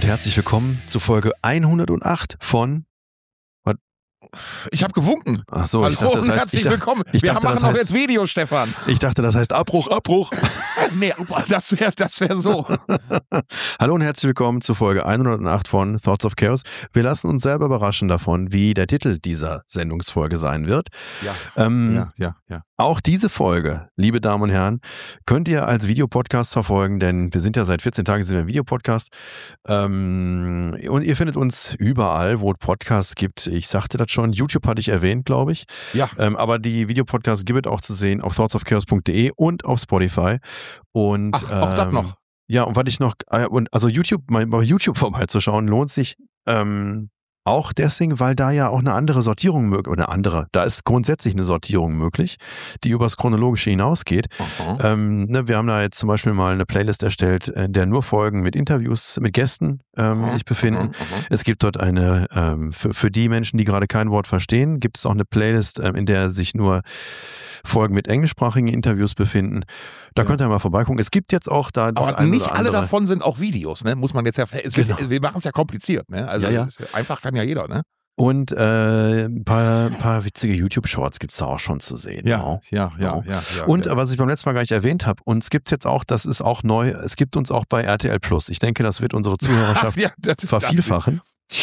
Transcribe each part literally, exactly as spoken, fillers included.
und herzlich willkommen zu Folge hundertacht von... Was? Ich habe gewunken. Ach so, Hallo ich dachte, das und heißt, herzlich ich dachte, willkommen. Ich Wir dachte, machen das auch heißt, jetzt Video, Stefan. Ich dachte, das heißt Abbruch, Abbruch. Nee, das wäre das wär so. Hallo und herzlich willkommen zu Folge hundertacht von Thoughts of Chaos. Wir lassen uns selber überraschen davon, wie der Titel dieser Sendungsfolge sein wird. Ja, ähm, ja, ja, ja. Auch diese Folge, liebe Damen und Herren, könnt ihr als Videopodcast verfolgen, denn wir sind ja seit vierzehn Tagen sind wir ein Videopodcast. Ähm, und ihr findet uns überall, wo es Podcasts gibt. Ich sagte das schon, YouTube hatte ich erwähnt, glaube ich. Ja. Ähm, aber die Videopodcasts gibt es auch zu sehen auf thoughts of chaos punkt de und auf Spotify. Und, Ach, auch ähm, das noch. Ja, und was ich noch, äh, und also YouTube, mal bei YouTube vorbeizuschauen, lohnt sich ähm, auch deswegen, weil da ja auch eine andere Sortierung möglich, oder eine andere, da ist grundsätzlich eine Sortierung möglich, die übers Chronologische hinausgeht. Ähm, ne, wir haben da jetzt zum Beispiel mal eine Playlist erstellt, in der nur Folgen mit Interviews mit Gästen ähm, Aha. sich befinden. Aha. Aha. Es gibt dort eine, ähm, für, für die Menschen, die gerade kein Wort verstehen, gibt es auch eine Playlist, ähm, in der sich nur Folgen mit englischsprachigen Interviews befinden. Da Ja. könnt ihr mal vorbeigucken. Es gibt jetzt auch da das Aber eine nicht oder alle andere. davon sind auch Videos, ne? Muss man jetzt ja. Es wird, Genau. Wir machen es ja kompliziert, ne? Also Ja, ja. es ist, einfach kann ja jeder, ne? Und äh, ein paar, paar witzige YouTube-Shorts gibt es da auch schon zu sehen. Genau. ja, ja, Genau. ja, ja. Und ja. äh, was ich beim letzten Mal gar nicht erwähnt habe, uns gibt es jetzt auch, das ist auch neu, es gibt uns auch bei R T L Plus. Ich denke, das wird unsere Zuhörerschaft ja, das, vervielfachen. Das,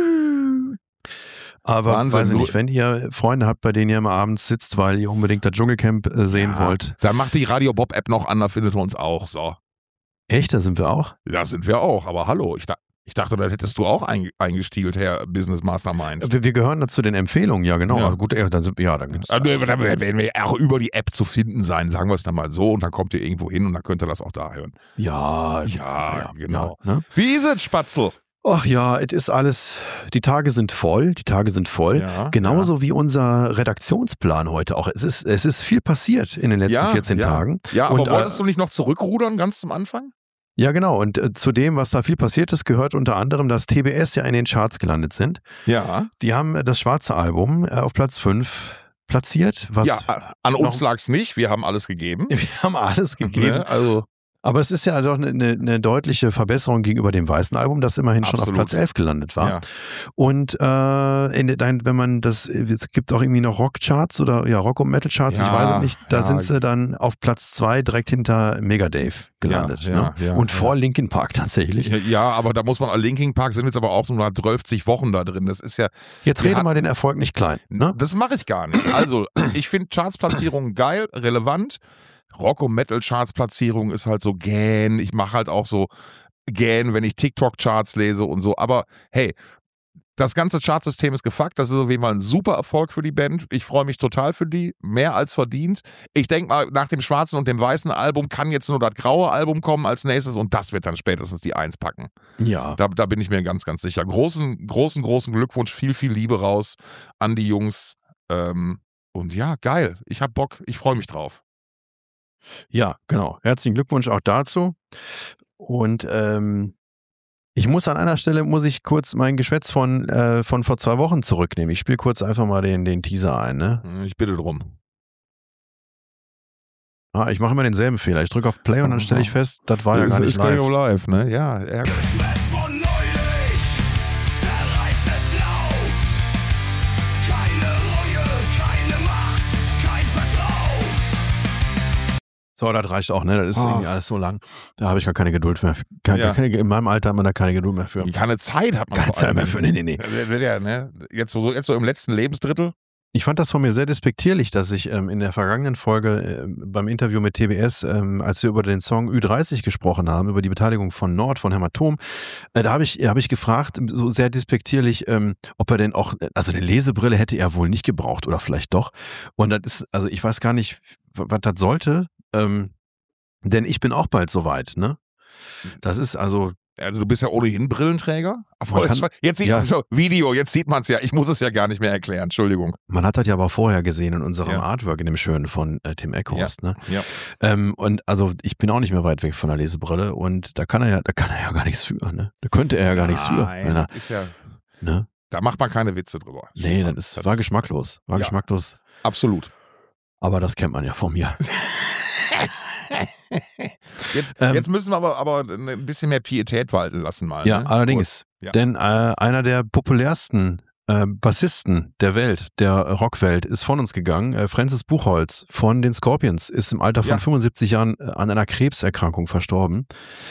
Aber Wahnsinn, weiß ich du- nicht, wenn ihr Freunde habt, bei denen ihr immer abends sitzt, weil ihr unbedingt das Dschungelcamp äh, sehen ja, wollt. Dann macht die Radio Bob App noch an, da findet man uns auch. So. Echt, da sind wir auch? Da sind wir auch, aber hallo, ich, da, ich dachte, da hättest du auch einge- eingestiegelt, Herr Business Mastermind. Wir, wir gehören da zu den Empfehlungen, ja genau. Ja. Also gut, ja, dann sind wir, ja, dann gibt's. Also, da werden wir auch über die App zu finden sein, sagen wir es dann mal so, und dann kommt ihr irgendwo hin und dann könnt ihr das auch da hören. Ja, Ja, genau. Ja, ne? Wie ist es, Spatzel? Ach ja, es ist alles, die Tage sind voll, die Tage sind voll. Ja, Genauso wie unser Redaktionsplan heute auch. Es ist, es ist viel passiert in den letzten Ja, vierzehn ja. Tagen. Ja, aber Und, wolltest äh, du nicht noch zurückrudern ganz zum Anfang? Ja, genau. Und äh, zu dem, was da viel passiert ist, gehört unter anderem, dass T B S ja in den Charts gelandet sind. Ja. Die haben äh, das schwarze Album äh, auf Platz fünf platziert. Was Ja, an noch- uns lag's nicht, wir haben alles gegeben. Wir haben alles gegeben. Ne? Also, Aber es ist ja doch eine, eine, eine deutliche Verbesserung gegenüber dem weißen Album, das immerhin schon auf Absolut. Platz elf gelandet war. ja. Und äh, in dein, wenn man das, es gibt auch irgendwie noch Rockcharts oder ja, Rock- und Metal-Charts, ich Ja, weiß es nicht, da ja. sind sie dann auf Platz zwei direkt hinter Megadave gelandet. Ja, ja, ne? ja, und ja. vor Linkin Park tatsächlich. Ja, ja, aber da muss man, Linkin Park sind jetzt aber auch so nur zwölf Wochen da drin. Das ist ja, Jetzt Wir rede hatten- mal den Erfolg nicht klein. Ne? das mache ich gar nicht. Also, ich finde Chartsplatzierungen geil, relevant. Rock- und Metal-Charts-Platzierung ist halt so gähn. Ich mache halt auch so gähn, wenn ich TikTok-Charts lese und so. Aber hey, das ganze Chartsystem ist gefuckt. Das ist auf jeden Fall ein super Erfolg für die Band. Ich freue mich total für die. Mehr als verdient. Ich denke mal, nach dem schwarzen und dem weißen Album kann jetzt nur das graue Album kommen als nächstes und das wird dann spätestens die Eins packen. Ja. Da, da bin ich mir ganz, ganz sicher. Großen, großen, großen Glückwunsch. Viel, viel Liebe raus an die Jungs. Ähm, und ja, geil. Ich hab Bock. Ich freue mich drauf. Ja, genau. Herzlichen Glückwunsch auch dazu. Und ähm, ich muss an einer Stelle, muss ich kurz mein Geschwätz von, äh, von vor zwei Wochen zurücknehmen. Ich spiele kurz einfach mal den, den Teaser ein. Ne? Ich bitte drum. Ah, ich mache immer denselben Fehler. Ich drücke auf Play und dann stelle ich fest, das war ja ist, gar nicht ist gar nicht live. live, ne? Ja, ärgerlich. Geschwätz von neulich zerreißt es laut. Keine Reue, keine Macht, kein Vertraut. So, das reicht auch, ne? Das ist Ah. irgendwie alles so lang. Da habe ich gar keine Geduld mehr. Keine, Ja. keine, in meinem Alter hat man da keine Geduld mehr für. Keine Zeit hat man Keine vor allem. Zeit mehr für, nee, nee, nee. Ja, ja, ne? Jetzt, so, jetzt so im letzten Lebensdrittel. Ich fand das von mir sehr despektierlich, dass ich ähm, in der vergangenen Folge äh, beim Interview mit T B S, ähm, als wir über den Song Ü dreißig gesprochen haben, über die Beteiligung von Nord, von Hämatom, äh, da habe ich, hab ich gefragt, so sehr despektierlich, ähm, ob er denn auch, also eine Lesebrille hätte er wohl nicht gebraucht oder vielleicht doch. Und das ist, also ich weiß gar nicht, w- was das sollte, ähm, denn ich bin auch bald soweit, ne? Das ist also, Also du bist ja ohnehin Brillenträger. Man Obwohl, kann- jetzt sieht ja. man schon, Video, jetzt sieht man es ja. Ich muss es ja gar nicht mehr erklären, Entschuldigung. man hat das ja aber vorher gesehen in unserem Ja. Artwork, in dem schönen von äh, Tim Eckhorst, ne? Ja. Ähm, und also ich bin auch nicht mehr weit weg von der Lesebrille und da kann er ja, da kann er ja gar nichts für, ne? Da könnte er ja gar nichts für. Nein, Wenn er, das ist ja, ne? da macht man keine Witze drüber. Nee, das ist, war geschmacklos. War Ja. geschmacklos. Absolut. Aber das kennt man ja von mir. Jetzt, Ähm, jetzt müssen wir aber, aber ein bisschen mehr Pietät walten lassen mal. Ja, ne? allerdings. Ja. Denn äh, einer der populärsten äh, Bassisten der Welt, der Rockwelt, ist von uns gegangen. Äh, Francis Buchholz von den Scorpions ist im Alter von Ja. fünfundsiebzig Jahren äh, an einer Krebserkrankung verstorben.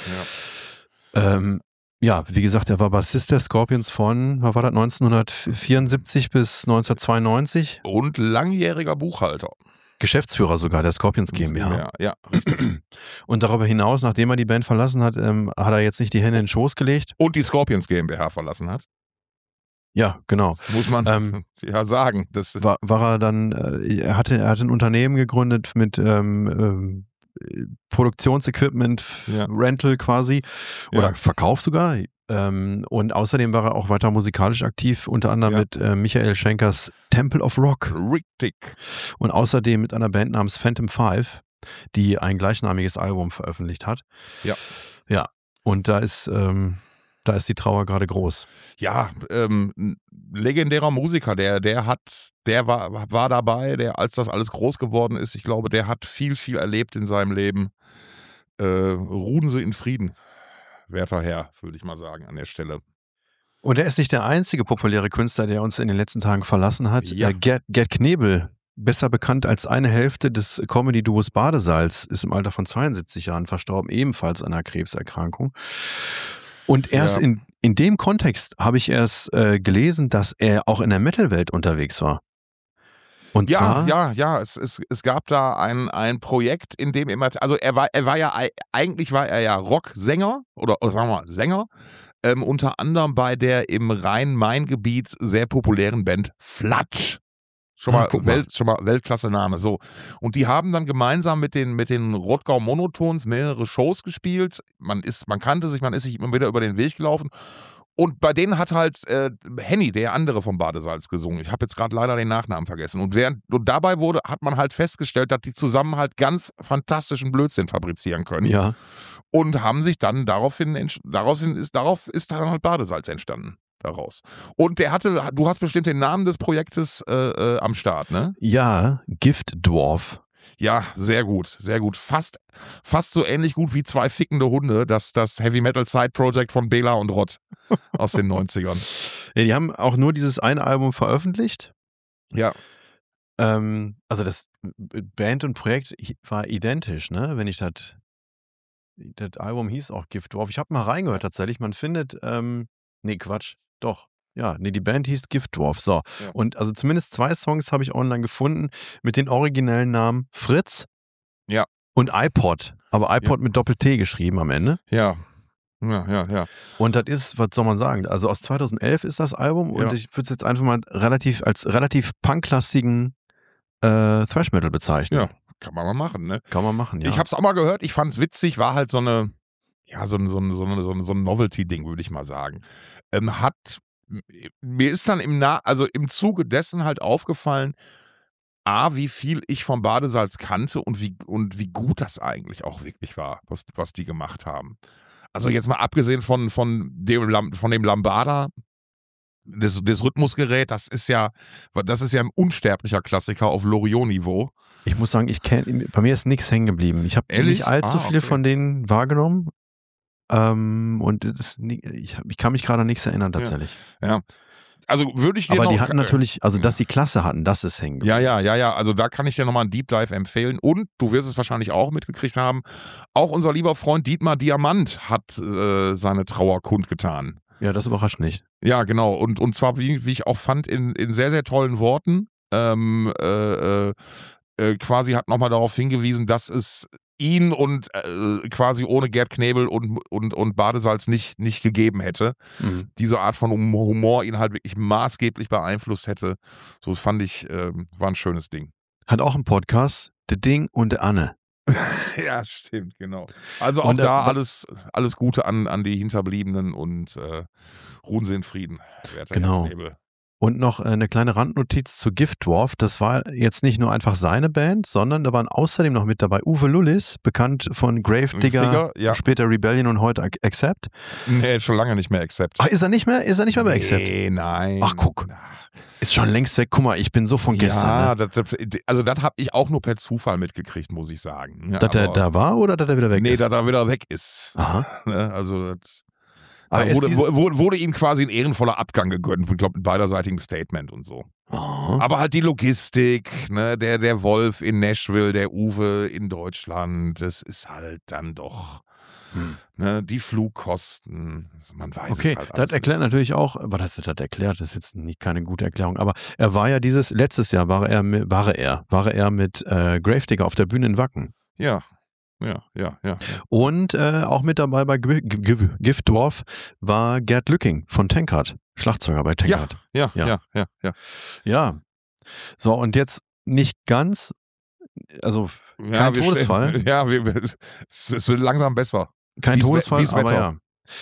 Ja. Ähm, ja, wie gesagt, er war Bassist der Scorpions von, was war das, neunzehnhundertvierundsiebzig bis neunzehnhundertzweiundneunzig? Und langjähriger Buchhalter. Geschäftsführer sogar der Scorpions GmbH. Ja, richtig. Und darüber hinaus, nachdem er die Band verlassen hat, ähm, hat er jetzt nicht die Hände in den Schoß gelegt. Und die Scorpions GmbH verlassen hat. Ja, genau. Muss man Ähm, ja sagen. Das, War, war er dann, äh, er hatte, er hatte ein Unternehmen gegründet mit ähm, ähm, Produktionsequipment, Ja. Rental quasi oder Ja. Verkauf sogar. Ähm, und außerdem war er auch weiter musikalisch aktiv, unter anderem Ja. mit äh, Michael Schenkers Temple of Rock richtig. und außerdem mit einer Band namens Phantom Five, die ein gleichnamiges Album veröffentlicht hat. Ja. Ja, und da ist, ähm, da ist die Trauer gerade groß. Ja, ähm, ein legendärer Musiker, der, der hat, der war, war dabei, der, als das alles groß geworden ist, ich glaube, der hat viel, viel erlebt in seinem Leben. Äh, ruhen Sie in Frieden, werter Herr, würde ich mal sagen, an der Stelle. Und er ist nicht der einzige populäre Künstler, der uns in den letzten Tagen verlassen hat. Ja. Äh, Gerd, Gerd Knebel, besser bekannt als eine Hälfte des Comedy-Duos Badesalz, ist im Alter von zweiundsiebzig Jahren verstorben, ebenfalls an einer Krebserkrankung. Und erst Ja. in, in dem Kontext habe ich erst äh, gelesen, dass er auch in der Metal-Welt unterwegs war. Und Ja, zwar, ja, ja, es, es, es gab da ein, ein Projekt, in dem immer, also er war, er war ja, eigentlich war er ja Rocksänger oder, oder sagen wir mal Sänger, ähm, unter anderem bei der im Rhein-Main-Gebiet sehr populären Band Flatsch. Schon Ah, mal, guck mal. Welt, schon mal Weltklasse-Name, so. Und die haben dann gemeinsam mit den, mit den Rottgau Monotons mehrere Shows gespielt. Man ist, man kannte sich, man ist sich immer wieder über den Weg gelaufen. Und bei denen hat halt äh, Henny, der andere vom Badesalz, gesungen. Ich habe jetzt gerade leider den Nachnamen vergessen. Und, während, und dabei wurde, hat man halt festgestellt, dass die zusammen halt ganz fantastischen Blödsinn fabrizieren können. ja, Und haben sich dann daraufhin, entsch- daraufhin ist, darauf ist dann halt Badesalz entstanden. Daraus. Und der hatte, du hast bestimmt den Namen des Projektes äh, äh, am Start, ne? ja, Gift Dwarf. Ja, sehr gut, sehr gut. Fast, fast so ähnlich gut wie zwei fickende Hunde, das, das Heavy Metal Side Project von Bela und Rott aus den neunzigern. Ja, die haben auch nur dieses eine Album veröffentlicht. Ja, Ähm, also das Band und Projekt war identisch, ne? Wenn ich das, das Album hieß auch Gift Dwarf. Ich habe mal reingehört tatsächlich. Man findet, ähm, nee, Quatsch, doch. Ja, nee, die Band hieß Gift Dwarf. So. Ja. Und also zumindest zwei Songs habe ich online gefunden mit den originellen Namen Fritz Ja. und iPod. Aber iPod mit Doppel-T geschrieben am Ende. ja, ja, ja, ja. Und das ist, was soll man sagen? Also aus zweitausendelf ist das Album und Ja. ich würde es jetzt einfach mal relativ als relativ punklastigen äh, Thrash Metal bezeichnen. Ja, kann man mal machen, ne? Kann man machen, ja. Ich hab's auch mal gehört, ich fand's witzig, war halt so eine, ja, so ein, so ein, so ein, so ein, so ein Novelty-Ding, würde ich mal sagen. Ähm, hat, mir ist dann im Na also im Zuge dessen halt aufgefallen, A, wie viel ich vom Badesalz kannte und wie, und wie gut das eigentlich auch wirklich war, was, was die gemacht haben. Also jetzt mal abgesehen von, von, dem, Lam- von dem Lambada, das, das Rhythmusgerät, das ist ja, das ist ja ein unsterblicher Klassiker auf Loriot-Niveau. Ich muss sagen, ich kenn, bei mir ist nichts hängen geblieben. Ich habe Ehrlich? nicht allzu Ah, viele okay. von denen wahrgenommen. Ähm, und es ist nie, ich, hab- ich kann mich gerade an nichts erinnern tatsächlich. Also würde ich dir Aber noch, die hatten natürlich, also dass die Klasse hatten, das ist hängen geblieben. Ja, ja, ja, ja. Also da kann ich dir nochmal einen Deep Dive empfehlen. Und du wirst es wahrscheinlich auch mitgekriegt haben. Auch unser lieber Freund Dietmar Diamant hat äh, seine Trauer kundgetan. Ja, das überrascht nicht. Ja, genau. Und, und zwar, wie, wie ich auch fand, in, in sehr, sehr tollen Worten. Ähm, äh, äh, äh, quasi hat nochmal darauf hingewiesen, dass es ihn und äh, quasi ohne Gerd Knebel und, und, und Badesalz nicht, nicht gegeben hätte. Mhm. Diese Art von Humor ihn halt wirklich maßgeblich beeinflusst hätte. So fand ich, ähm, war ein schönes Ding. Hat auch einen Podcast, Der Ding und der Anne. Ja, stimmt, genau. Also auch Und, äh, da wa- alles, alles Gute an, an die Hinterbliebenen und äh, ruhen Sie in Frieden, werter Genau. Herr Knebel. Und noch äh, eine kleine Randnotiz zu Gift Dwarf. Das war jetzt nicht nur einfach seine Band, sondern da waren außerdem noch mit dabei Uwe Lullis, bekannt von Gravedigger, Digger, ja. später Rebellion und heute Ac- Accept. Nee, schon lange nicht mehr Accept. Ach, ist er nicht mehr? Ist er nicht mehr bei Accept? Nee, nein. Ach, guck. Ist schon längst weg. Guck mal, ich bin so von gestern. Ja, ne? das, das, also das habe ich auch nur per Zufall mitgekriegt, muss ich sagen. Ja, Dass der aber- da war oder dass er wieder weg nee, ist? dass er wieder weg ist. Aha. Ne, also das, Aber aber ist wurde, diese- wurde, wurde ihm quasi ein ehrenvoller Abgang gegönnt, ich glaube, ein beiderseitigen Statement und so. Oh. Aber halt die Logistik, ne, der, der Wolf in Nashville, der Uwe in Deutschland, das ist halt dann doch, Hm. ne, die Flugkosten, man weiß Okay, es halt das alles erklärt nicht. natürlich auch, aber das das erklärt, das ist jetzt nicht keine gute Erklärung, aber er war ja dieses, letztes Jahr war er, mit- war er, war er mit äh, Gravedigger auf der Bühne in Wacken. Ja, ja, ja, ja. Und äh, auch mit dabei bei G- G- Giftdwarf war Gerd Lücking von Tankard, Schlagzeuger bei Tankard. Ja, Ja. ja, ja, ja. Ja. So, und jetzt nicht ganz, also ja kein wir Todesfall. stellen- Ja, wir, wir, es es wird langsam besser. kein Wie's We- Todesfall, wie's aber Wetter? ja.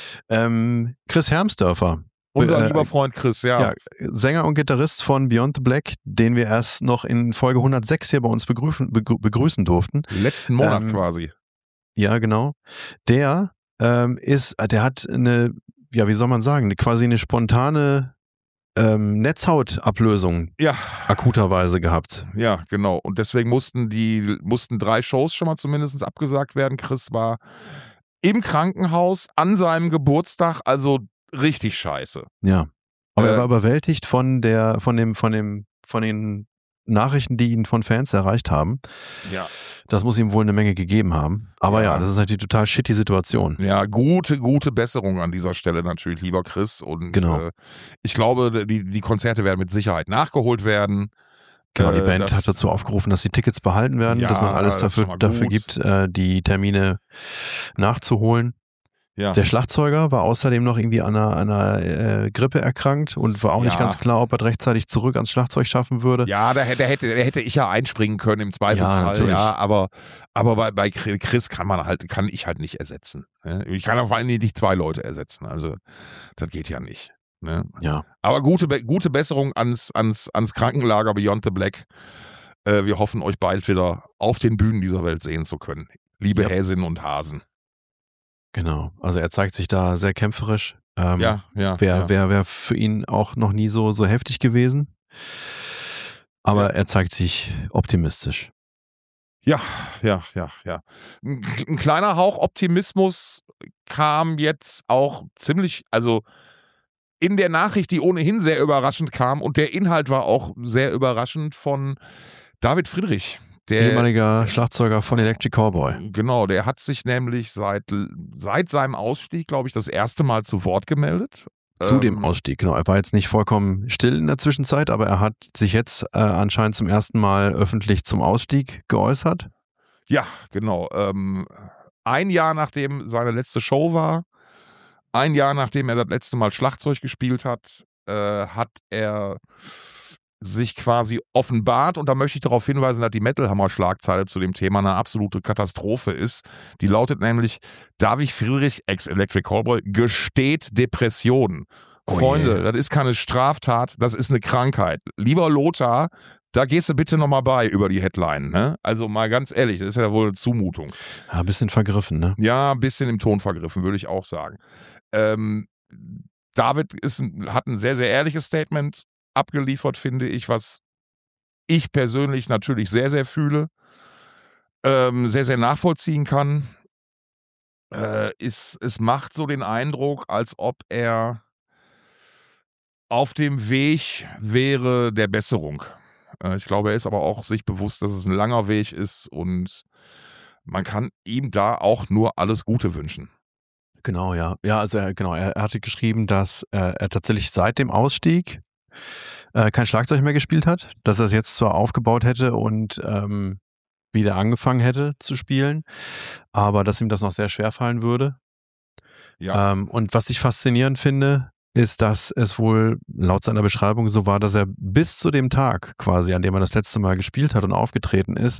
Ähm, Chris Hermsdörfer, Unser Äh, lieber Freund Chris, ja. ja, Sänger und Gitarrist von Beyond the Black, den wir erst noch in Folge hundertsechs hier bei uns begrüßen, begrü begrüßen durften. Letzten Monat Ähm, quasi. Ja, genau. Der ähm, ist, der hat eine, ja, wie soll man sagen, eine, quasi eine spontane ähm, Netzhautablösung Ja, akuterweise gehabt. ja, genau. Und deswegen mussten die, mussten drei Shows schon mal zumindest abgesagt werden. Chris war im Krankenhaus an seinem Geburtstag, also richtig scheiße. Ja. Aber Äh, er war überwältigt von der, von dem, von dem, von den Nachrichten, die ihn von Fans erreicht haben. Ja. Das muss ihm wohl eine Menge gegeben haben. Aber ja, Ja. das ist natürlich total shitty Situation. Ja, gute, gute Besserung an dieser Stelle natürlich, lieber Chris. Und Genau. äh, ich glaube, die, die Konzerte werden mit Sicherheit nachgeholt werden. Genau, die Äh, Band das- hat dazu aufgerufen, dass die Tickets behalten werden, Ja, dass man alles das ist dafür, schon mal dafür gut. gibt, äh, die Termine nachzuholen. Ja. Der Schlagzeuger war außerdem noch irgendwie an einer, einer äh, Grippe erkrankt und war auch nicht Ja. ganz klar, ob er rechtzeitig zurück ans Schlagzeug schaffen würde. Ja, da hätte, hätte, da hätte ich ja einspringen können im Zweifelsfall. natürlich. Ja, aber, aber bei, bei Chris kann man halt, kann ich halt nicht ersetzen. ne? Ich kann vor allem nicht zwei Leute ersetzen. Also, das geht ja nicht. Ne? Ja. Aber gute, Be- gute Besserung ans, ans, ans Krankenlager Beyond the Black. Äh, wir hoffen, euch bald wieder auf den Bühnen dieser Welt sehen zu können. Liebe Ja. Häsinnen und Hasen. Genau. Also er zeigt sich da sehr kämpferisch. Ähm, Ja, ja. Wäre ja. wär, wär für ihn auch noch nie so, so heftig gewesen. Aber Ja. er zeigt sich optimistisch. Ja, ja, ja, ja. Ein, ein kleiner Hauch Optimismus kam jetzt auch ziemlich, also in der Nachricht, die ohnehin sehr überraschend kam und der Inhalt war auch sehr überraschend von David Friedrich. Der, Ehemaliger Schlagzeuger von Electric Cowboy. genau, der hat sich nämlich seit, seit seinem Ausstieg, glaube ich, das erste Mal zu Wort gemeldet. Zu dem Ähm, Ausstieg, genau. Er war jetzt nicht vollkommen still in der Zwischenzeit, aber er hat sich jetzt äh, anscheinend zum ersten Mal öffentlich zum Ausstieg geäußert. Ja, genau. Ähm, ein Jahr nachdem seine letzte Show war, ein Jahr nachdem er das letzte Mal Schlagzeug gespielt hat, äh, hat er sich quasi offenbart und da möchte ich darauf hinweisen, dass die Metal Hammer Schlagzeile zu dem Thema eine absolute Katastrophe ist. Die lautet nämlich: David Friedrich, ex-Electric Callboy, gesteht Depressionen. Oh Freunde, je. das ist keine Straftat, das ist eine Krankheit. Lieber Lothar, da gehst du bitte nochmal bei über die Headline. Ne? Also mal ganz ehrlich, das ist ja wohl eine Zumutung. Ja, ein bisschen vergriffen, ne? Ja, ein bisschen im Ton vergriffen, würde ich auch sagen. Ähm, David ist, ein- hat ein sehr, sehr ehrliches Statement abgeliefert, finde ich, was ich persönlich natürlich sehr, sehr fühle, ähm, sehr, sehr nachvollziehen kann. Äh, ist, es macht so den Eindruck, als ob er auf dem Weg wäre der Besserung. Äh, ich glaube, er ist aber auch sich bewusst, dass es ein langer Weg ist und man kann ihm da auch nur alles Gute wünschen. Genau, ja. Ja, also er, genau, er, er hatte geschrieben, dass äh, er tatsächlich seit dem Ausstieg äh, kein Schlagzeug mehr gespielt hat, dass er es jetzt zwar aufgebaut hätte und ähm, wieder angefangen hätte zu spielen, aber dass ihm das noch sehr schwer fallen würde. Ja. Ähm, und was ich faszinierend finde, ist, dass es wohl laut seiner Beschreibung so war, dass er bis zu dem Tag quasi, an dem er das letzte Mal gespielt hat und aufgetreten ist,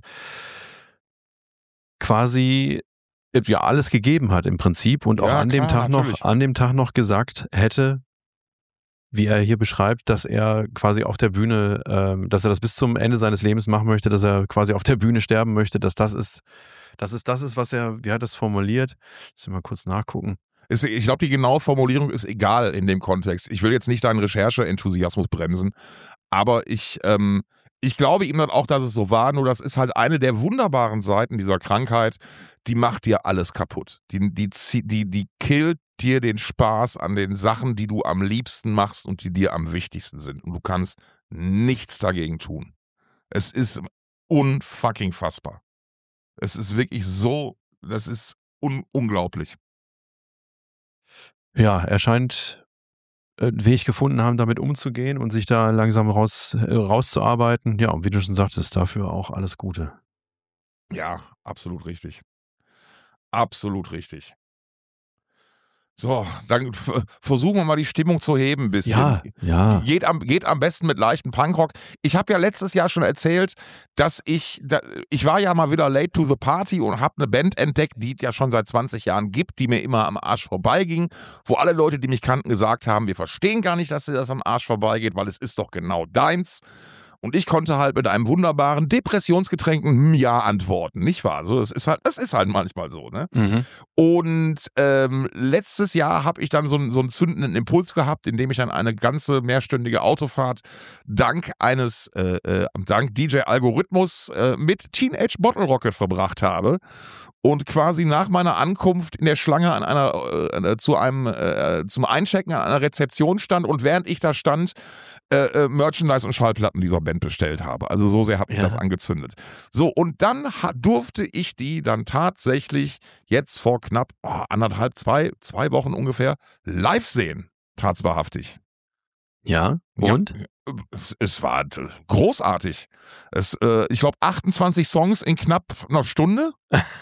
quasi ja alles gegeben hat im Prinzip und auch Ja, an dem klar, Tag noch, natürlich. an dem Tag noch gesagt hätte, wie er hier beschreibt, dass er quasi auf der Bühne, ähm, dass er das bis zum Ende seines Lebens machen möchte, dass er quasi auf der Bühne sterben möchte, dass das ist, das ist, das ist, was er, wie hat er das formuliert? Lass mich mal kurz nachgucken. Ist, ich glaube, die genaue Formulierung ist egal in dem Kontext. Ich will jetzt nicht deinen Recherche-Enthusiasmus bremsen, aber ich, ähm, ich glaube ihm dann auch, dass es so war, nur das ist halt eine der wunderbaren Seiten dieser Krankheit, die macht dir alles kaputt. Die, die, die, die killt dir den Spaß an den Sachen, die du am liebsten machst und die dir am wichtigsten sind. Und du kannst nichts dagegen tun. Es ist unfucking fassbar. Es ist wirklich so, das ist un- unglaublich. Ja, er scheint äh, einen Weg gefunden haben, damit umzugehen und sich da langsam raus, äh, rauszuarbeiten. Ja, und wie du schon sagtest, dafür auch alles Gute. Ja, absolut richtig. Absolut richtig. So, dann f- versuchen wir mal die Stimmung zu heben ein bisschen. Ja, ja. Geht am, geht am besten mit leichten Punkrock. Ich habe ja letztes Jahr schon erzählt, dass ich, da, ich war ja mal wieder late to the party und habe eine Band entdeckt, die es ja schon seit zwanzig Jahren gibt, die mir immer am Arsch vorbeiging, wo alle Leute, die mich kannten, gesagt haben, wir verstehen gar nicht, dass dir das am Arsch vorbeigeht, weil es ist doch genau deins. Und ich konnte halt mit einem wunderbaren, depressionsgetränkten hm, Ja antworten, nicht wahr? So, das ist halt, das ist halt manchmal so, ne? Mhm. Und ähm, letztes Jahr habe ich dann so, so einen zündenden Impuls gehabt, indem ich dann eine ganze mehrstündige Autofahrt dank eines, äh, äh, dank D J Algorithmus äh, mit Teenage Bottle Rocket verbracht habe. Und quasi nach meiner Ankunft in der Schlange an einer, äh, zu einem, äh, zum Einchecken an einer Rezeption stand und während ich da stand, äh, äh, Merchandise und Schallplatten dieser Band bestellt habe. Also so sehr hat mich Ja. das angezündet. So, und dann ha- durfte ich die dann tatsächlich jetzt vor knapp oh, anderthalb, zwei, zwei Wochen ungefähr live sehen. Tatsächlich. Ja, und? Ja, es, es war äh, großartig. Es, äh, ich glaube, achtundzwanzig Songs in knapp einer Stunde.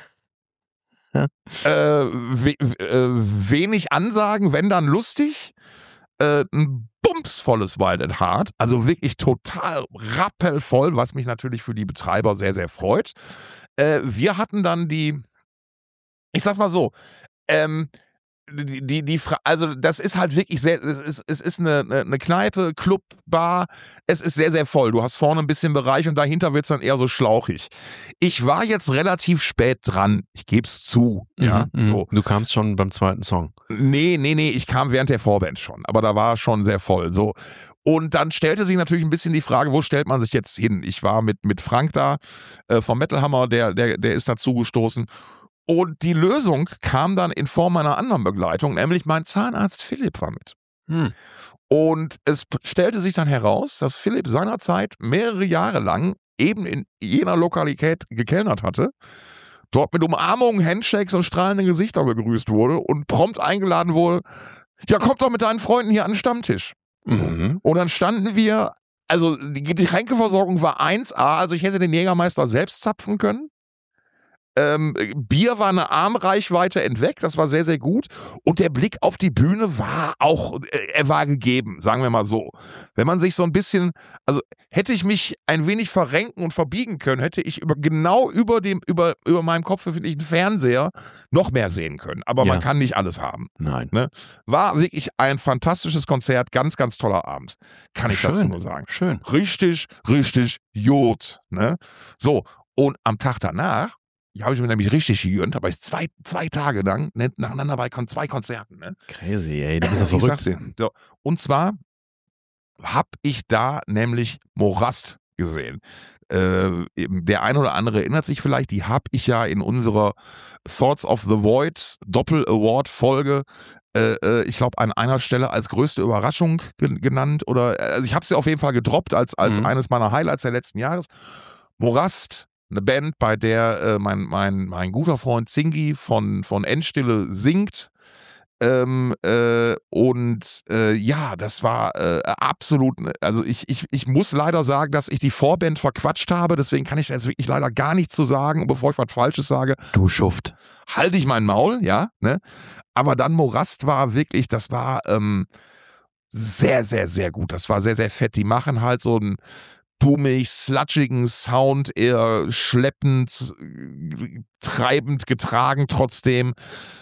Ja. Äh, we, äh, wenig Ansagen, wenn dann lustig. Äh, ein bumsvolles Wild at Heart, also wirklich total rappelvoll, was mich natürlich für die Betreiber sehr, sehr freut. Äh, wir hatten dann die, ich sag's mal so, ähm, die, die, die, Fra- also das ist halt wirklich sehr, es ist, es ist eine, eine, eine Kneipe, Club, Bar, es ist sehr, sehr voll. Du hast vorne ein bisschen Bereich und dahinter wird es dann eher so schlauchig. Ich war jetzt relativ spät dran, ich geb's zu, ja, Mhm, mhm. so. Du kamst schon beim zweiten Song. Nee, nee, nee, ich kam während der Vorband schon, aber da war schon sehr voll, so. Und dann stellte sich natürlich ein bisschen die Frage, wo stellt man sich jetzt hin? Ich war mit, mit Frank da, äh, vom Metal Hammer, der, der, der ist dazugestoßen. Und die Lösung kam dann in Form einer anderen Begleitung, nämlich mein Zahnarzt Philipp war mit. Hm. Und es p- stellte sich dann heraus, dass Philipp seinerzeit mehrere Jahre lang eben in jener Lokalität gekellnert hatte, dort mit Umarmungen, Handshakes und strahlenden Gesichtern begrüßt wurde und prompt eingeladen wurde, ja, komm doch mit deinen Freunden hier an den Stammtisch. Mhm. Und dann standen wir, also die Getränkeversorgung war eins A, also ich hätte den Jägermeister selbst zapfen können. Ähm, Bier war eine Armreichweite entweg, das war sehr, sehr gut. Und der Blick auf die Bühne war auch, äh, er war gegeben, sagen wir mal so. Wenn man sich so ein bisschen, also hätte ich mich ein wenig verrenken und verbiegen können, hätte ich über, genau über dem, über, über meinem Kopf befindlichen Fernseher noch mehr sehen können. Aber Ja. man kann nicht alles haben. Nein. Ne? War wirklich ein fantastisches Konzert, ganz, ganz toller Abend. Kann ich dazu Schön. nur sagen. Schön. Richtig, richtig Jod. Ne? So, und am Tag danach, die habe ich mir nämlich richtig gegönnt, aber ich zwei, zwei Tage lang ne, nacheinander bei kon- zwei Konzerten. Ne? Crazy, ey. Du bist ja Ich verrückt. sag's dir. So, und zwar habe ich da nämlich Morast gesehen. Äh, eben der eine oder andere erinnert sich vielleicht, die habe ich ja in unserer Thoughts of the Void Doppel-Award-Folge äh, äh, ich glaube, an einer Stelle als größte Überraschung gen- genannt. Oder also ich habe sie auf jeden Fall gedroppt als, als Mhm. eines meiner Highlights der letzten Jahres. Morast, eine Band, bei der äh, mein, mein, mein guter Freund Zingi von, von Endstille singt. Ähm, äh, und äh, ja, das war äh, absolut, also ich, ich, ich muss leider sagen, dass ich die Vorband verquatscht habe, deswegen kann ich da jetzt wirklich leider gar nichts zu sagen. Und bevor ich was Falsches sage, Du Schuft. halte ich mein Maul, ja, ne? Aber dann Morast war wirklich, das war ähm, sehr, sehr, sehr gut. Das war sehr, sehr fett. Die machen halt so einen dummig, slutschigen Sound, eher schleppend, äh, treibend, getragen trotzdem.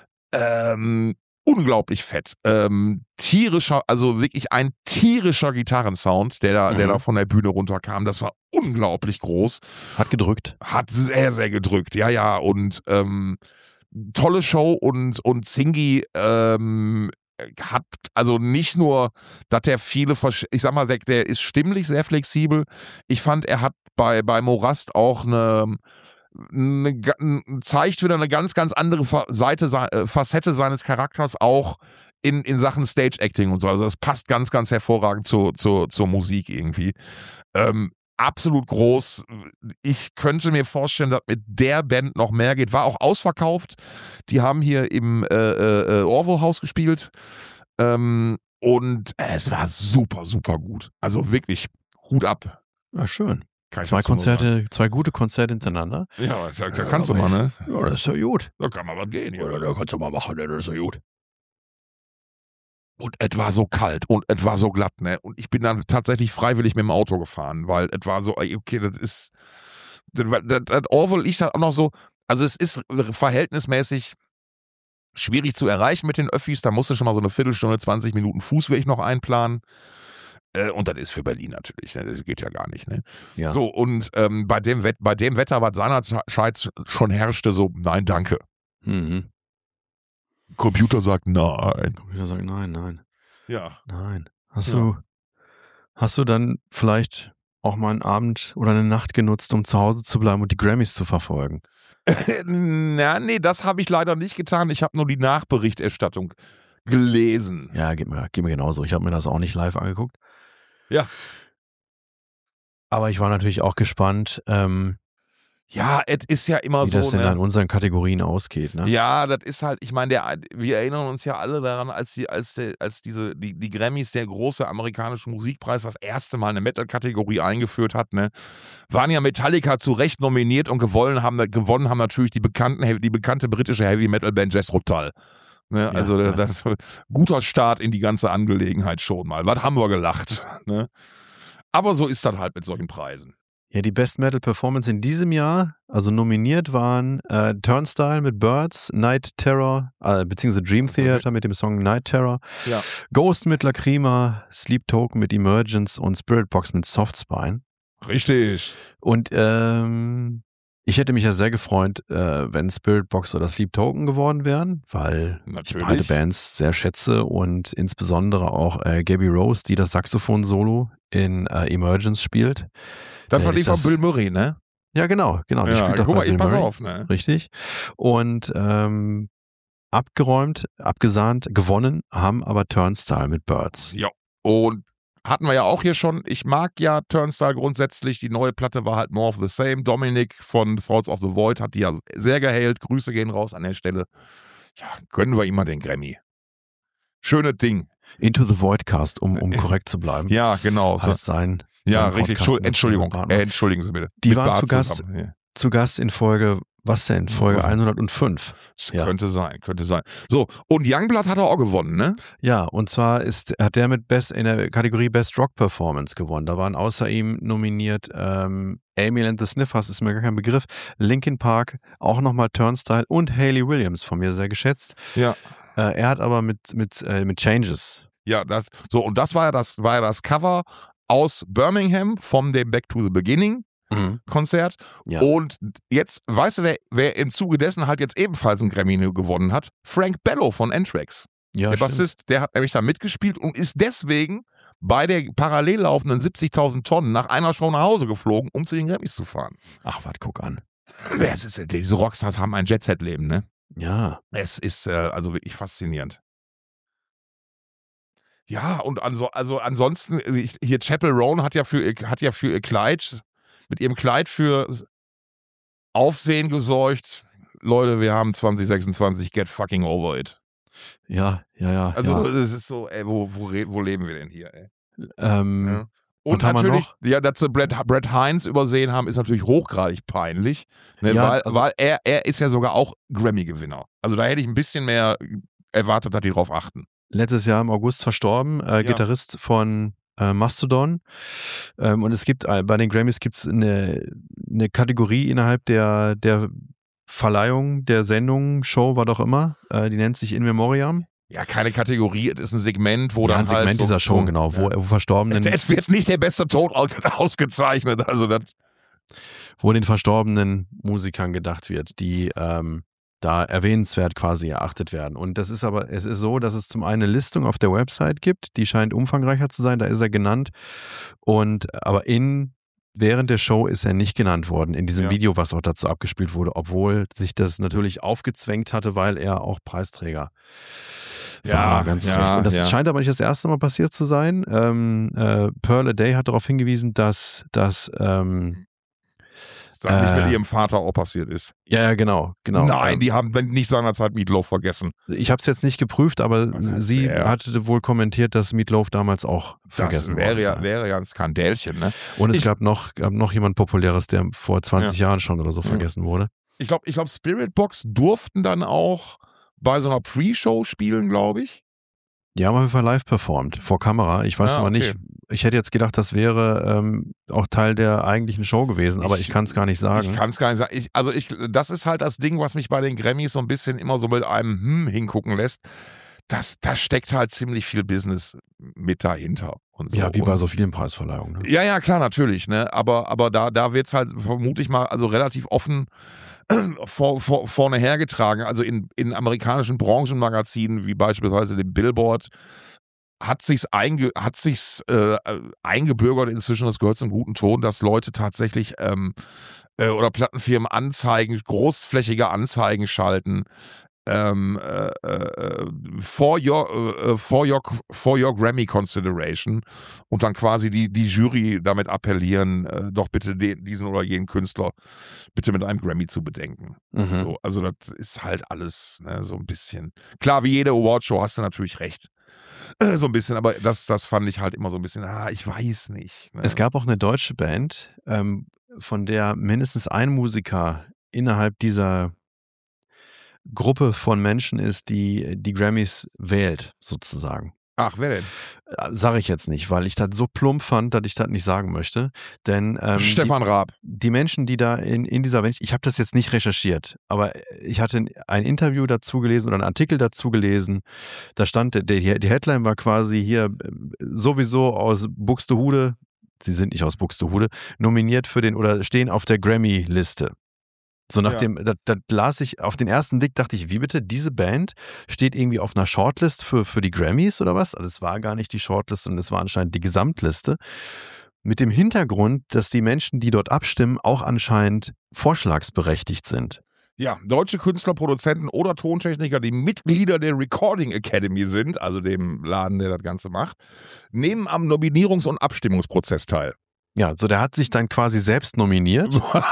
Ähm, unglaublich fett. Ähm, tierischer, also wirklich ein tierischer Gitarrensound, der da, der Mhm. da von der Bühne runterkam. Das war unglaublich groß. Hat gedrückt. Hat sehr, sehr gedrückt, ja, ja. Und ähm, tolle Show und, und Zingy ähm, hat also nicht nur, dass der viele, Versch- ich sag mal, der, der ist stimmlich sehr flexibel. Ich fand, er hat bei, bei Morast auch eine, eine, zeigt wieder eine ganz, ganz andere Fa- Seite, Facette seines Charakters auch in, in Sachen Stage-Acting und so. Also das passt ganz, ganz hervorragend zur, zur, zur Musik irgendwie. Ähm, absolut groß. Ich könnte mir vorstellen, dass mit der Band noch mehr geht. War auch ausverkauft. Die haben hier im äh, äh, Orville House gespielt. Ähm, und es war super, super gut. Also wirklich Hut ab. Ja, schön. Kann ich Zwei dazu nur sagen. Konzerte, zwei gute Konzerte hintereinander. Ja, da, da Ja, kannst du aber- mal, ne? Ja, das ist ja gut. Da kann mal was gehen. Ja, Ja. da kannst du mal machen, das ist ja gut. Und es war so kalt und es war so glatt, ne? Und ich bin dann tatsächlich freiwillig mit dem Auto gefahren, weil es war so, ey, okay, das ist. Das, das, das Orville liegt halt auch noch so. Also, es ist verhältnismäßig schwierig zu erreichen mit den Öffis. Da musst du schon mal so eine Viertelstunde, zwanzig Minuten Fußweg noch einplanen. Äh, und das ist für Berlin natürlich, ne? Das geht ja gar nicht, ne? Ja. So, und ähm, bei, dem Wett, bei dem Wetter, was seinerzeit schon herrschte, so, nein, danke. Mhm. Computer sagt nein. Computer sagt nein, nein, Ja. nein. Hast Ja. du, hast du dann vielleicht auch mal einen Abend oder eine Nacht genutzt, um zu Hause zu bleiben und die Grammys zu verfolgen? Na, nee, das habe ich leider nicht getan. Ich habe nur die Nachberichterstattung gelesen. Ja, geht mir, geht mir genauso. Ich habe mir das auch nicht live angeguckt. Ja. Aber ich war natürlich auch gespannt, ähm, Ja, es ist ja immer wie so. das denn Ne? an unseren Kategorien ausgeht. Ne? Ja, das ist halt, ich meine, der, wir erinnern uns ja alle daran, als die, als der, als diese, die, die Grammys, der große amerikanische Musikpreis, das erste Mal eine Metal-Kategorie eingeführt hat, ne, waren ja Metallica zu Recht nominiert und gewonnen haben, gewonnen haben natürlich die bekannten, die bekannte britische Heavy-Metal-Band Jethro-Tull. Ne, also ja. das, das, guter Start in die ganze Angelegenheit schon mal. Was haben wir gelacht? Ne? Aber so ist das halt mit solchen Preisen. Ja, die Best Metal Performance in diesem Jahr, also nominiert waren äh, Turnstile mit Birds, Night Terror, äh, beziehungsweise Dream Theater mit dem Song Night Terror, Ja. Ghost mit Lacrima, Sleep Token mit Emergence und Spirit Box mit Softspine. Richtig. Und ähm, ich hätte mich ja sehr gefreut, äh, wenn Spirit Box oder Sleep Token geworden wären, weil ich Natürlich. beide Bands sehr schätze und insbesondere auch äh, Gabby Rose, die das Saxophon-Solo in äh, Emergence spielt. Das war Äh, die ich von das- Bill Murray, ne? Ja, genau, genau. Die Ja, spielt auch guck bei mal, Bill pass Murray. auf, ne? Richtig. Und ähm, abgeräumt, abgesahnt, gewonnen haben aber Turnstile mit Birds. Ja. Und hatten wir ja auch hier schon. Ich mag ja Turnstile grundsätzlich. Die neue Platte war halt more of the same. Dominik von Thoughts of the Void hat die ja sehr gehailt. Grüße gehen raus an der Stelle. Ja, gönnen wir ihm mal den Grammy. Schönes Ding. Into the Voidcast, um, um korrekt zu bleiben. Ja, genau. So. Heißt sein, Ja, sein richtig. Podcast Entschu- Entschuldigung. mit seinem Partner. Äh, entschuldigen Sie bitte. Die Mit waren Bart zu Gast. zusammen. Ja. Zu Gast in Folge, was denn? Folge hundertfünf. Das Ja. Könnte sein, könnte sein. So, und Youngblood hat er auch gewonnen, ne? Ja, und zwar ist, hat der mit Best in der Kategorie Best Rock Performance gewonnen. Da waren außer ihm nominiert ähm, Emil and the Sniffers, ist mir gar kein Begriff, Linkin Park, auch nochmal Turnstile und Hayley Williams, von mir sehr geschätzt. Ja. Äh, er hat aber mit, mit, äh, mit Changes. Ja, das, so, und das war ja das, war ja das Cover aus Birmingham vom dem Back to the Beginning Konzert. Ja. Und jetzt, weißt du, wer, wer im Zuge dessen halt jetzt ebenfalls einen Grammy gewonnen hat? Frank Bello von Anthrax. Ja, der stimmt. Bassist, der hat nämlich da mitgespielt und ist deswegen bei der parallel laufenden siebzigtausend Tonnen nach einer Show nach Hause geflogen, um zu den Grammys zu fahren. Ach, warte, guck an. Das ist, diese Rockstars haben ein Jet-Set-Leben, ne? Ja. Es ist äh, also wirklich faszinierend. Ja, und anso also ansonsten, ich, hier Chappell Roan hat ja für, hat ja für ihr Kleid, mit ihrem Kleid für Aufsehen gesorgt. Leute, wir haben zwanzig sechsundzwanzig, get fucking over it. Ja, ja, ja. Also, ja. das ist so, ey, wo, wo, re- wo leben wir denn hier, ey? Ähm, Ja. Und was haben wir natürlich, noch? ja, dass sie Brett, Brett Hines übersehen haben, ist natürlich hochgradig peinlich. Ne, Ja, weil also- weil er, er ist ja sogar auch Grammy-Gewinner. Also da hätte ich ein bisschen mehr erwartet, dass die drauf achten. Letztes Jahr im August verstorben, äh, Ja. Gitarrist von äh, Mastodon. Ähm, und es gibt äh, bei den Grammys gibt es eine, eine Kategorie innerhalb der, der Verleihung, der Sendung, Show, war doch immer. Äh, die nennt sich In Memoriam. Ja, keine Kategorie, es ist ein Segment, wo Ja, dann ein Segment halt so, dieser Show, so, genau, wo, ja. wo Verstorbenen, Es wird nicht der beste Tod ausgezeichnet. Also das, wo den verstorbenen Musikern gedacht wird, die ähm, da erwähnenswert quasi erachtet werden. Und das ist aber, es ist so, dass es zum einen eine Listung auf der Website gibt, die scheint umfangreicher zu sein, da ist er genannt. Und aber in während der Show ist er nicht genannt worden, in diesem Ja. Video, was auch dazu abgespielt wurde, obwohl sich das natürlich aufgezwängt hatte, weil er auch Preisträger Ja, war, ganz ja, recht. Und das ja. scheint aber nicht das erste Mal passiert zu sein. Ähm, äh, Pearl a Day hat darauf hingewiesen, dass, dass ähm, Sag nicht, Äh, mit ihrem Vater auch passiert ist. ja, ja, genau, genau. Nein, Ähm, die haben nicht seinerzeit Meatloaf vergessen. Ich habe es jetzt nicht geprüft, aber Das ist sie sehr- hatte wohl kommentiert, dass Meatloaf damals auch Das vergessen wäre worden ja, sei. wäre ja ein Skandälchen, ne? Und es ich- gab noch, gab noch jemand Populäres, der vor zwanzig Jahren schon oder so Ja. vergessen wurde. Ich glaube, ich glaub, Spirit Box durften dann auch bei so einer Pre-Show spielen, glaube ich. Die haben auf jeden Fall live performt, vor Kamera. Ich weiß Ah, aber okay. nicht, ich hätte jetzt gedacht, das wäre ähm, auch Teil der eigentlichen Show gewesen, aber ich, Ich- kann es gar nicht sagen. Ich kann es gar nicht sagen. Ich, also ich, das ist halt das Ding, was mich bei den Grammys so ein bisschen immer so mit einem Hm hingucken lässt. Das, da steckt halt ziemlich viel Business mit dahinter. Und so. ja, wie und, bei so vielen Preisverleihungen. Ne? Ja, ja, klar, natürlich. Ne? Aber, aber da, da wird es halt vermutlich mal also relativ offen vor, vor, vorne hergetragen. Also in, in amerikanischen Branchenmagazinen, wie beispielsweise dem Billboard, hat sich's, einge, hat sich's äh, eingebürgert inzwischen, das gehört zum guten Ton, dass Leute tatsächlich ähm, äh, oder Plattenfirmen Anzeigen, großflächige Anzeigen schalten. Ähm, äh, äh, for, your, äh, for, your, for your Grammy Consideration und dann quasi die, die Jury damit appellieren, äh, doch bitte den, diesen oder jenen Künstler bitte mit einem Grammy zu bedenken. Mhm. So, also das ist halt alles ne, so ein bisschen. Klar, wie jede Awardshow hast du natürlich recht. Äh, So ein bisschen, aber das, das fand ich halt immer so ein bisschen, ah, ich weiß nicht. Ne? Es gab auch eine deutsche Band, ähm, von der mindestens ein Musiker innerhalb dieser Gruppe von Menschen ist, die die Grammys wählt, sozusagen. Ach, wer denn? Äh, Sage ich jetzt nicht, weil ich das so plump fand, dass ich das nicht sagen möchte. Denn ähm, Stefan Raab. die, die Menschen, die da in, in dieser Welt, ich habe das jetzt nicht recherchiert, aber ich hatte ein Interview dazu gelesen oder einen Artikel dazu gelesen. Da stand, der, die, die Headline war quasi hier äh, sowieso aus Buxtehude, sie sind nicht aus Buxtehude, nominiert für den oder stehen auf der Grammy-Liste. So nach Ja. dem, das, das las ich, auf den ersten Blick dachte ich, wie bitte, diese Band steht irgendwie auf einer Shortlist für, für die Grammys oder was? Also es war gar nicht die Shortlist, sondern es war anscheinend die Gesamtliste. Mit dem Hintergrund, dass die Menschen, die dort abstimmen, auch anscheinend vorschlagsberechtigt sind. Ja, deutsche Künstler, Produzenten oder Tontechniker, die Mitglieder der Recording Academy sind, also dem Laden, der das Ganze macht, nehmen am Nominierungs- und Abstimmungsprozess teil. Ja, so der hat sich dann quasi selbst nominiert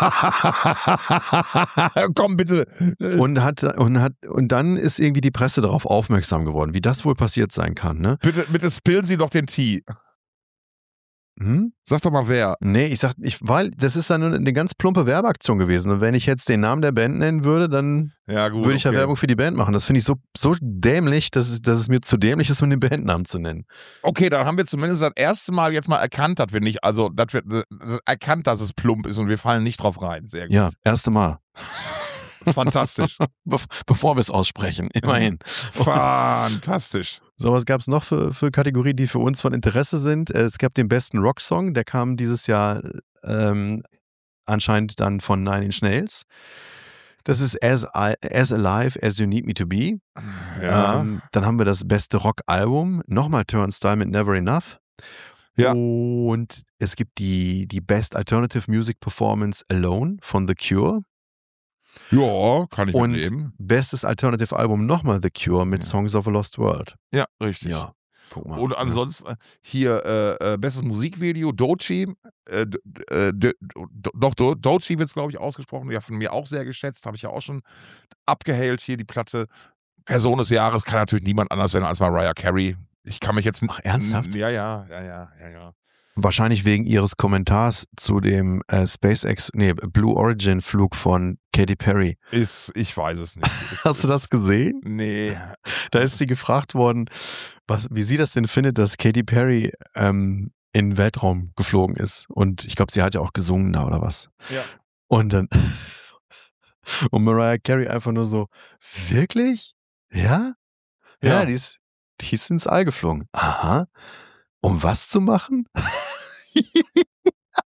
Komm bitte. und hat, und hat, und dann ist irgendwie die Presse darauf aufmerksam geworden, wie das wohl passiert sein kann, ne? Bitte, bitte spillen Sie doch den Tee. Hm? Sag doch mal wer. Nee, ich sag, ich, weil das ist dann eine ganz plumpe Werbeaktion gewesen. Und wenn ich jetzt den Namen der Band nennen würde, dann Ja, gut. würde ich ja okay. Werbung für die Band machen. Das finde ich so, so dämlich, dass es, dass es mir zu dämlich ist, um den Bandnamen zu nennen. Okay, dann haben wir zumindest das erste Mal jetzt mal erkannt, dass wir nicht, also dass wir äh, erkannt, dass es plump ist und wir fallen nicht drauf rein. Sehr gut. Ja, erste Mal. Fantastisch. Be bevor wir es aussprechen, immerhin. Fantastisch. So, was gab es noch für, für Kategorien, die für uns von Interesse sind? Äh, Es gab den besten Rocksong, der kam dieses Jahr ähm, anscheinend dann von Nine Inch Nails. Das ist As, I, As Alive As You Need Me To Be. Ja. Ähm, dann haben wir das beste Rock-Album, nochmal Turnstile mit Never Enough. Ja. Und es gibt die, die Best Alternative Music Performance Alone von The Cure. Ja, kann ich Und mitnehmen. bestes Alternative Album nochmal The Cure mit Ja. Songs of a Lost World. Ja, richtig. Ja, guck mal. Und ansonsten äh, hier äh, äh, bestes Musikvideo, Doechii. Äh, d- äh, d- d- doch, Do- Doechii wird es, glaube ich, ausgesprochen. Ja, von mir auch sehr geschätzt. Habe ich ja auch schon abgehailt hier, die Platte. Person des Jahres kann natürlich niemand anders werden als Mariah Carey. Ich kann mich jetzt. n- Ach, ernsthaft? Ja, ja, ja, ja, ja, ja. Wahrscheinlich wegen ihres Kommentars zu dem äh, SpaceX, nee, Blue Origin Flug von Katy Perry. Ist, ich weiß es nicht. Es Hast du ist- das gesehen? Nee. Da ist sie gefragt worden, was, wie sie das denn findet, dass Katy Perry ähm, in den Weltraum geflogen ist. Und ich glaube, sie hat ja auch gesungen da oder was. Ja. Und dann und Mariah Carey einfach nur so, wirklich? Ja? Ja, Ja. die ist, die ist ins All geflogen. Aha. Um was zu machen?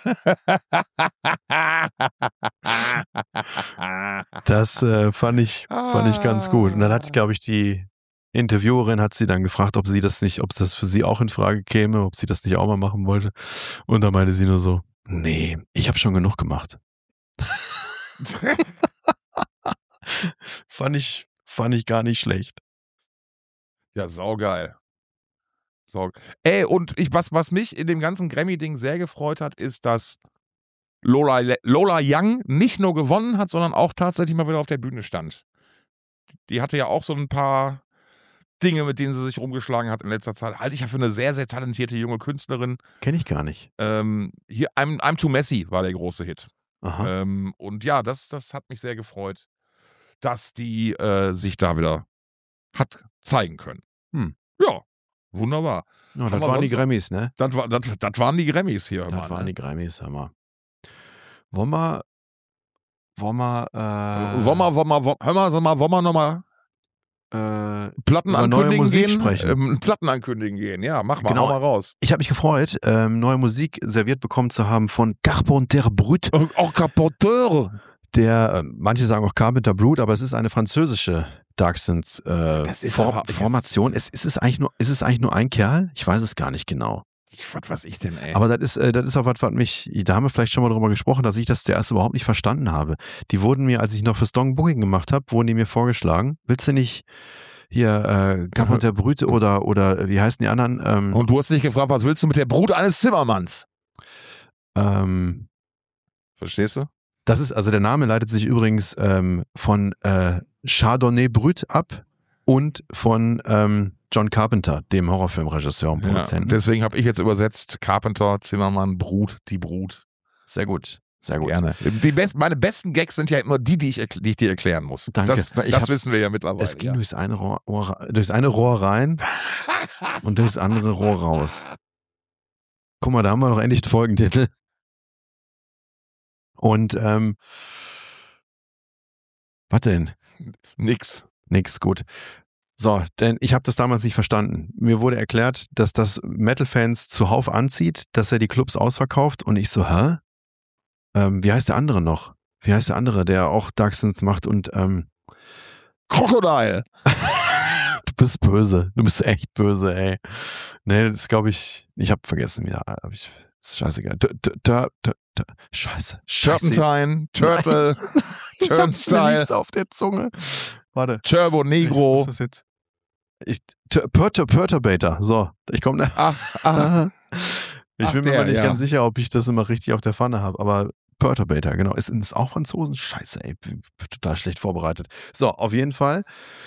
Das äh, fand ich fand ich ganz gut. Und dann hat, glaube ich, die Interviewerin hat sie dann gefragt, ob sie das nicht, ob das für sie auch in Frage käme, ob sie das nicht auch mal machen wollte. Und da meinte sie nur so, nee, ich habe schon genug gemacht. fand ich fand ich gar nicht schlecht. Ja, saugeil. Sau Ey, und ich, was, was mich in dem ganzen Grammy-Ding sehr gefreut hat, ist, dass Lola, Lola Young nicht nur gewonnen hat, sondern auch tatsächlich mal wieder auf der Bühne stand. Die hatte ja auch so ein paar Dinge, mit denen sie sich rumgeschlagen hat in letzter Zeit. Halte ich ja für eine sehr, sehr talentierte junge Künstlerin. Kenne ich gar nicht. Ähm, hier, I'm, I'm Too Messy war der große Hit. Aha. Ähm, und ja, das, das hat mich sehr gefreut, dass die äh, sich da wieder hat zeigen können. Hm. Ja, wunderbar. Ja, Haben das wir waren die sonst- Grammys, ne? Das, war, das, das waren die Grammys hier. Das Mann, waren ne? die Grammys, hör mal. Wollen wir, wollen wir, äh, Wollen wir, wollen wir, wollen- hör mal, sag mal, wollen wir nochmal äh, Platten Über neue ankündigen Musik gehen? sprechen. Ähm, Platten ankündigen gehen, ja, mach mal, Genau. hau mal raus. ich habe mich gefreut, ähm, neue Musik serviert bekommen zu haben von Carpenter Brut. Auch Capoteur. Der, äh, manche sagen auch Carpenter Brut, aber es ist eine französische Dark Synth äh, Das ist For aber- Formation. Es, ist, es eigentlich nur, ist es eigentlich nur ein Kerl? Ich weiß es gar nicht genau. Was weiß ich denn, ey? Aber das ist, äh, das ist auch was, was mich, da haben wir vielleicht schon mal drüber gesprochen, dass ich das zuerst überhaupt nicht verstanden habe. Die wurden mir, als ich noch für Stong Booking gemacht habe, wurden die mir vorgeschlagen. Willst du nicht hier äh, Carpenter Brut oder, oder wie heißen die anderen? Ähm, Und du hast dich gefragt, was willst du mit der Brut eines Zimmermanns? ähm, Verstehst du? Das ist, also der Name leitet sich übrigens ähm, von äh, Chardonnay Brut ab und von ähm, John Carpenter, dem Horrorfilmregisseur und Ja, Produzenten. deswegen habe ich jetzt übersetzt Carpenter, Zimmermann, Brut, die Brut. Sehr gut, sehr gut. Gerne. Die best, meine besten Gags sind ja immer die, die ich, erkl- die ich dir erklären muss. Danke, Das, weil ich das hab's- wissen wir ja mittlerweile. Es ging ja. durchs, eine Rohr, Ohr, durchs eine Rohr rein und durchs andere Rohr raus. Guck mal, da haben wir noch endlich den Folgentitel. Und, ähm, was denn? Nix. Nix, gut. So, denn ich habe das damals nicht verstanden. Mir wurde erklärt, dass das Metal-Fans zuhauf anzieht, dass er die Clubs ausverkauft und ich so, hä? Ähm, wie heißt der andere noch? Wie heißt der andere, der auch Dark Synth macht und ähm, Crocodile. du bist böse. Du bist echt böse, ey. Nee, das glaube ich, ich habe vergessen wieder. Hab ich, ist scheißegal. T- t- t- t- t- Scheiße. Scheiße. Turpentine, Turtle, Ich hab's mir Turnstile, nichts auf der Zunge. Warte. Turbo Was Negro. ist das jetzt? Ich, T- Pertur- Perturbator. So, ich komme da. Ach, ach, Ich Ach, bin mir der, mal nicht ja. ganz sicher, ob ich das immer richtig auf der Pfanne habe, aber Perturbator, genau. Ist das auch Franzosen? Scheiße, ey, bin total schlecht vorbereitet. So, auf jeden Fall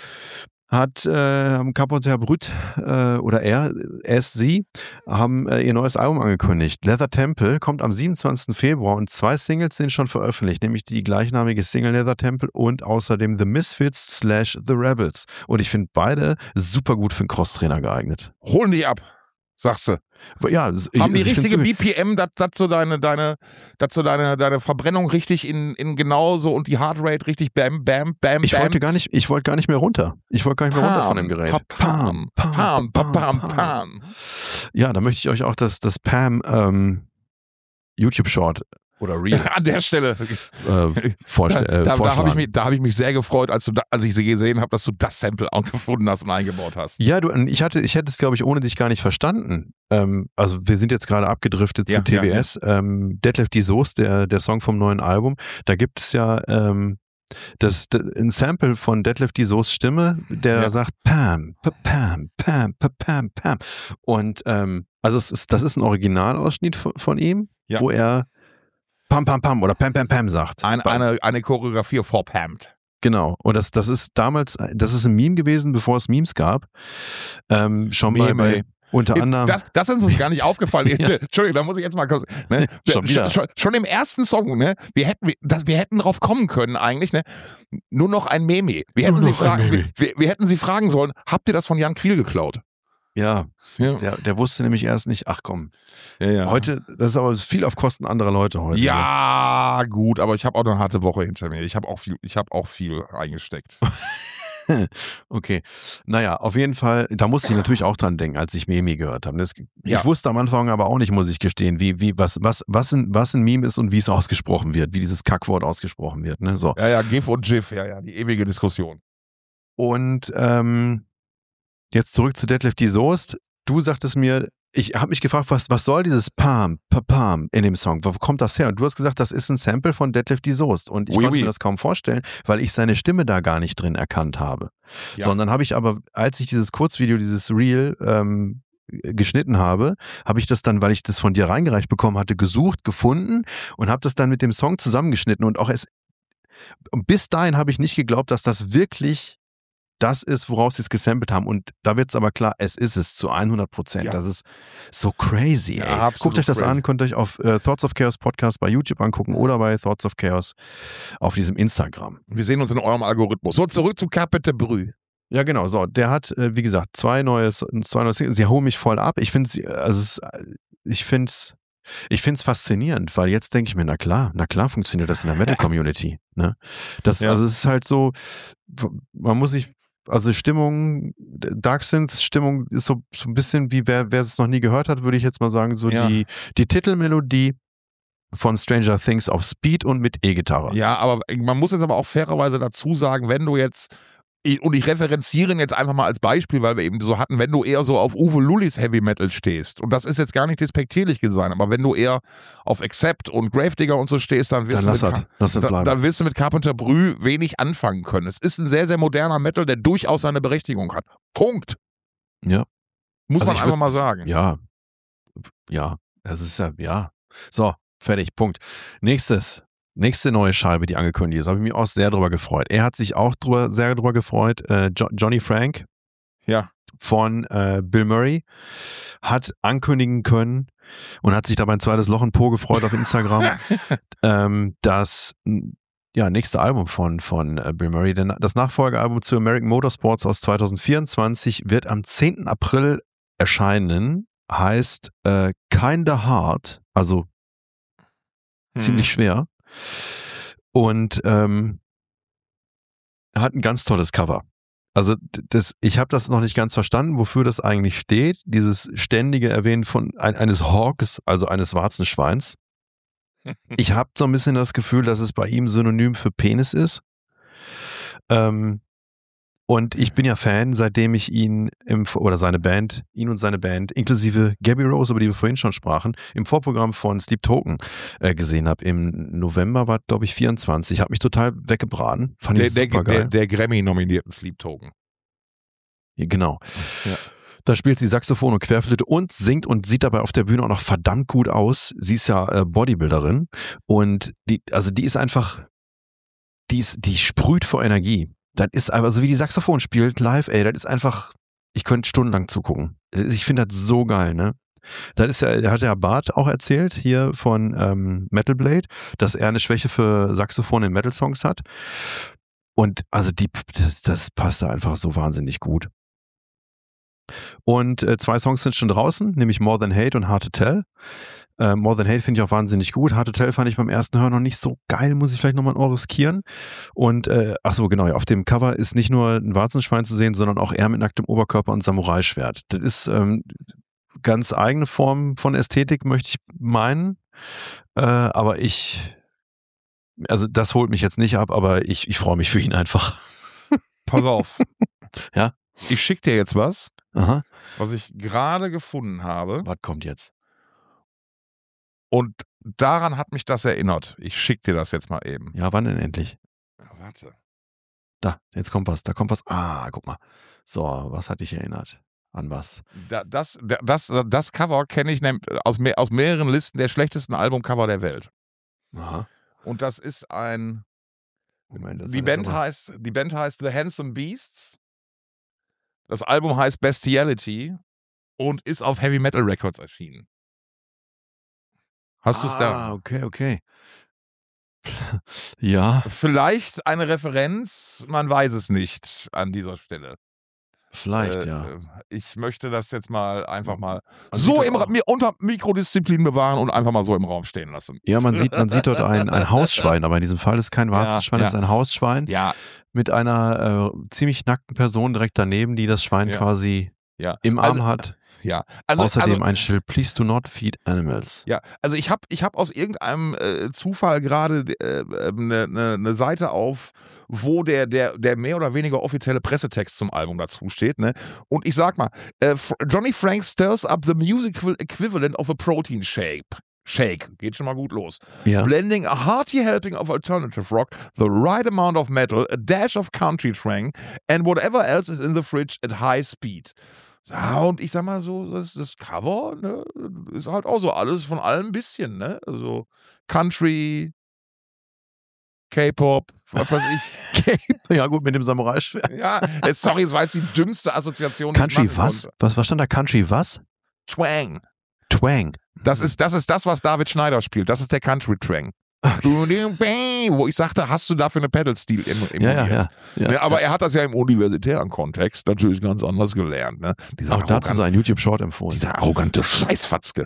hat äh, Carpenter Brut äh, oder er, es, sie, haben äh, ihr neues Album angekündigt. Leather Temple kommt am siebenundzwanzigsten Februar und zwei Singles sind schon veröffentlicht, nämlich die gleichnamige Single Leather Temple und außerdem The Misfits slash The Rebels. Und ich finde beide super gut für einen Crosstrainer geeignet. holen dich ab, sagst du. Ja, es- ich, Haben die also ich find's richtige wirklich- B P M, dass so deine, deine, dass so deine, deine Verbrennung richtig in, in genauso und die Heartrate richtig bam, bam, bam, Ich bam. wollte gar nicht, ich wollte gar nicht mehr runter. Ich wollte gar nicht mehr runter von dem Gerät. Pam, pam, pam, pam, pam, pam. Ja, da möchte ich euch auch das, das Pam ähm, YouTube-Short oder Reel An der Stelle. äh, vorste äh, da da habe ich, vorschlagen. mich- da hab ich mich sehr gefreut, als, du da, als ich sie gesehen habe, dass du das Sample auch gefunden hast und eingebaut hast. Ja, du, ich hatte, ich hätte es, glaube ich, ohne dich gar nicht verstanden. Ähm, also wir sind jetzt gerade abgedriftet Ja, zu T B S. Ähm, Deadlift die Soße, der, der Song vom neuen Album, da gibt es ja ähm, das, das, ein Sample von Deadlift die Soße Stimme, der Ja. da sagt Pam, pa- Pam, Pam, pa- Pam, Pam. Und ähm, also es ist, das ist ein Originalausschnitt von, von ihm, Ja. wo er Pam, Pam, Pam oder Pam, Pam, Pam sagt. Ein, Bei- eine, eine Choreografie vorpammt. Genau. Und das, das ist damals, das ist ein Meme gewesen, bevor es Memes gab. Ähm, schon bei, Meme. bei unter anderem. Das, das ist uns gar nicht aufgefallen. Ja. Entschuldigung, da muss ich jetzt mal kurz. Ne? Schon wieder. schon, schon im ersten Song, ne? Wir hätten, wir, das, wir hätten drauf kommen können eigentlich, ne? Nur noch ein Meme. Wir hätten, Nur sie noch ein fragen, Meme. wir, wir, wir hätten sie fragen sollen, habt ihr das von Jan Quiel geklaut? Ja, Ja, der, der wusste nämlich erst nicht, ach komm, ja. ja. heute, das ist aber viel auf Kosten anderer Leute heute. Ja, gut, aber ich habe auch eine harte Woche hinter mir. Ich habe auch viel, ich habe auch viel eingesteckt. Okay. Naja, auf jeden Fall, da musste ich natürlich auch dran denken, als ich Meme gehört habe. Das, Ja. Ich wusste am Anfang aber auch nicht, muss ich gestehen, wie, wie, was, was, was, ein, was ein Meme ist und wie es ausgesprochen wird, wie dieses Kackwort ausgesprochen wird. Ne? So. Ja, ja, GIF und GIF, ja, ja, die ewige Diskussion. Und ähm, jetzt zurück zu Deadlift die Soest. Du sagtest mir, ich habe mich gefragt, was, was soll dieses Pam, Pam in dem Song? Wo kommt das her? Und du hast gesagt, das ist ein Sample von Deadlift die Soest. Und ich Oui, konnte oui. mir das kaum vorstellen, weil ich seine Stimme da gar nicht drin erkannt habe. Ja. Sondern habe ich aber, als ich dieses Kurzvideo, dieses Reel ähm, geschnitten habe, habe ich das dann, weil ich das von dir reingereicht bekommen hatte, gesucht, gefunden und habe das dann mit dem Song zusammengeschnitten. Und auch es, und bis dahin habe ich nicht geglaubt, dass das wirklich das ist, woraus sie es gesampelt haben. Und da wird es aber klar, es ist es zu hundert Prozent. Ja. Das ist so crazy, Ja, ey. absolut Guckt euch das crazy. an, könnt euch auf äh, Thoughts of Chaos Podcast bei YouTube angucken oder bei Thoughts of Chaos auf diesem Instagram. Wir sehen uns in eurem Algorithmus. So, zurück zu Carpenter Brü. Ja, genau. So, der hat, äh, wie gesagt, zwei neue, zwei neue Singles. Sie holen mich voll ab. Ich finde sie, also es, ich finde es, ich finde es faszinierend, weil jetzt denke ich mir, na klar, na klar funktioniert das in der Metal-Community. Ne? Das, Ja. Also es ist halt so, man muss sich, also Stimmung, Dark Synth Stimmung ist so, so ein bisschen wie, wer, wer es noch nie gehört hat, würde ich jetzt mal sagen, so Ja. die, die Titelmelodie von Stranger Things auf Speed und mit E-Gitarre. Ja, aber man muss jetzt aber auch fairerweise dazu sagen, wenn du jetzt, und ich referenziere ihn jetzt einfach mal als Beispiel, weil wir eben so hatten, wenn du eher so auf Uwe Lullis Heavy Metal stehst, und das ist jetzt gar nicht despektierlich gesagt, aber wenn du eher auf Accept und Gravedigger und so stehst, dann wirst, Dann du, lass mit, das, lass das da, bleiben. dann wirst du mit Carpenter Brü wenig anfangen können. Es ist ein sehr, sehr moderner Metal, der durchaus seine Berechtigung hat. Punkt. Ja. Muss Also man ich einfach würd- mal sagen. Ja, ja, es ist ja, ja. So, fertig, Punkt. Nächstes, nächste neue Scheibe, die angekündigt ist, habe ich mich auch sehr drüber gefreut. Er hat sich auch drüber, sehr drüber gefreut. Äh, jo- Johnny Frank Ja. von äh, Bill Murray hat ankündigen können und hat sich dabei ein zweites Loch in Po gefreut auf Instagram, ähm, das m, ja, nächste Album von, von äh, Bill Murray, denn das Nachfolgealbum zu American Motorsports aus zwanzig vierundzwanzig wird am zehnten April erscheinen, heißt äh, Kinda Hard, also ziemlich schwer, und ähm, hat ein ganz tolles Cover. Also das, ich habe das noch nicht ganz verstanden, wofür das eigentlich steht, dieses ständige Erwähnen von ein, eines Hawks, also eines Warzenschweins. Ich habe so ein bisschen das Gefühl, dass es bei ihm synonym für Penis ist. Ähm, und ich bin ja Fan, seitdem ich ihn im, oder seine Band, ihn und seine Band, inklusive Gabby Rose, über die wir vorhin schon sprachen, im Vorprogramm von Sleep Token äh, gesehen habe. Im November war, glaube ich, vierundzwanzig. Hat mich total weggebraten. Fand Der, ich der, super der, geil. der Grammy-nominierten Sleep Token. Genau. Ja. Da spielt sie Saxophon und Querflöte und singt und sieht dabei auf der Bühne auch noch verdammt gut aus. Sie ist ja äh, Bodybuilderin und die, also die ist einfach, die ist, die sprüht vor Energie. Das ist einfach, so wie die Saxophon spielt live, ey, das ist einfach, ich könnte stundenlang zugucken. Ich finde das so geil, ne? Das ist ja, hat ja Bart auch erzählt, hier von ähm, Metal Blade, dass er eine Schwäche für Saxophon in Metal-Songs hat. Und also die, das, das passt da einfach so wahnsinnig gut. Und äh, zwei Songs sind schon draußen, nämlich More Than Hate und Hard to Tell. Äh, More Than Hate finde ich auch wahnsinnig gut. Hard to Tell fand ich beim ersten Hören noch nicht so geil, muss ich vielleicht nochmal ein Ohr riskieren. Und, äh, ach so, genau, ja, auf dem Cover ist nicht nur ein Warzenschwein zu sehen, sondern auch er mit nacktem Oberkörper und Samurai-Schwert. Das ist ähm, ganz eigene Form von Ästhetik, möchte ich meinen. Äh, aber ich, also das holt mich jetzt nicht ab, aber ich, ich freue mich für ihn einfach. Pass auf. Ja? Ich schicke dir jetzt was, Aha. was ich gerade gefunden habe. Was kommt jetzt? Und daran hat mich das erinnert. Ich schicke dir das jetzt mal eben. Ja, wann denn endlich? Warte. Da, jetzt kommt was, da kommt was. Ah, guck mal. So, was hat dich erinnert? An was? Da, das, da- das, das Cover kenne ich nehm- aus, mehr, aus mehreren Listen der schlechtesten Albumcover der Welt. Aha. Und das ist ein. Moment, das Die hat Band, jetzt aber- heißt, die Band heißt The Handsome Beasts. Das Album heißt Bestiality und ist auf Heavy Metal Records erschienen. Hast du es Ah, da? okay, okay. Ja. Vielleicht eine Referenz, man weiß es nicht an dieser Stelle. Vielleicht, äh, ja. Ich möchte das jetzt mal einfach mal Man so sieht im, doch auch- Ra- mir unter Mikrodisziplin bewahren und einfach mal so im Raum stehen lassen. Ja, man sieht, man sieht dort ein, ein Hausschwein, aber in diesem Fall ist es kein Warzenschwein, Ja, es ist ein Hausschwein Ja, mit einer äh, ziemlich nackten Person direkt daneben, die das Schwein Ja. quasi ja. im Arm also, hat. Ja, also, Außerdem also ein Schild, please do not feed animals. Ja, also ich habe ich hab aus irgendeinem äh, Zufall gerade eine äh, ne, ne, ne Seite auf, wo der, der, der mehr oder weniger offizielle Pressetext zum Album dazu steht. Ne? Und ich sag mal, äh, Johnny Frank stirs up the musical equivalent of a protein shake. Shake, geht schon mal gut los. Ja. Blending a hearty helping of alternative rock, the right amount of metal, a dash of country twang and whatever else is in the fridge at high speed. Ja, und ich sag mal so, das, das Cover, ne, ist halt auch so alles von allem ein bisschen, ne? Also Country, K-Pop, was weiß ich. Ja, gut, mit dem Samurai-Schwert. Ja, äh, sorry, es war jetzt die dümmste Assoziation, die Country ich machen was? konnte. was? Was stand da? Country was? Twang. Twang. Das ist, das ist das, was David Schneider spielt. Das ist der Country Twang. Wo ich sagte, hast du dafür eine Pedal-Stil im, im Ja, ja, ja. ja. Ne, aber er hat das ja im universitären Kontext natürlich ganz anders gelernt. Ne? Dieser Auch dazu arrogant- sein YouTube-Short empfohlen. Dieser arrogante Scheißfatzke.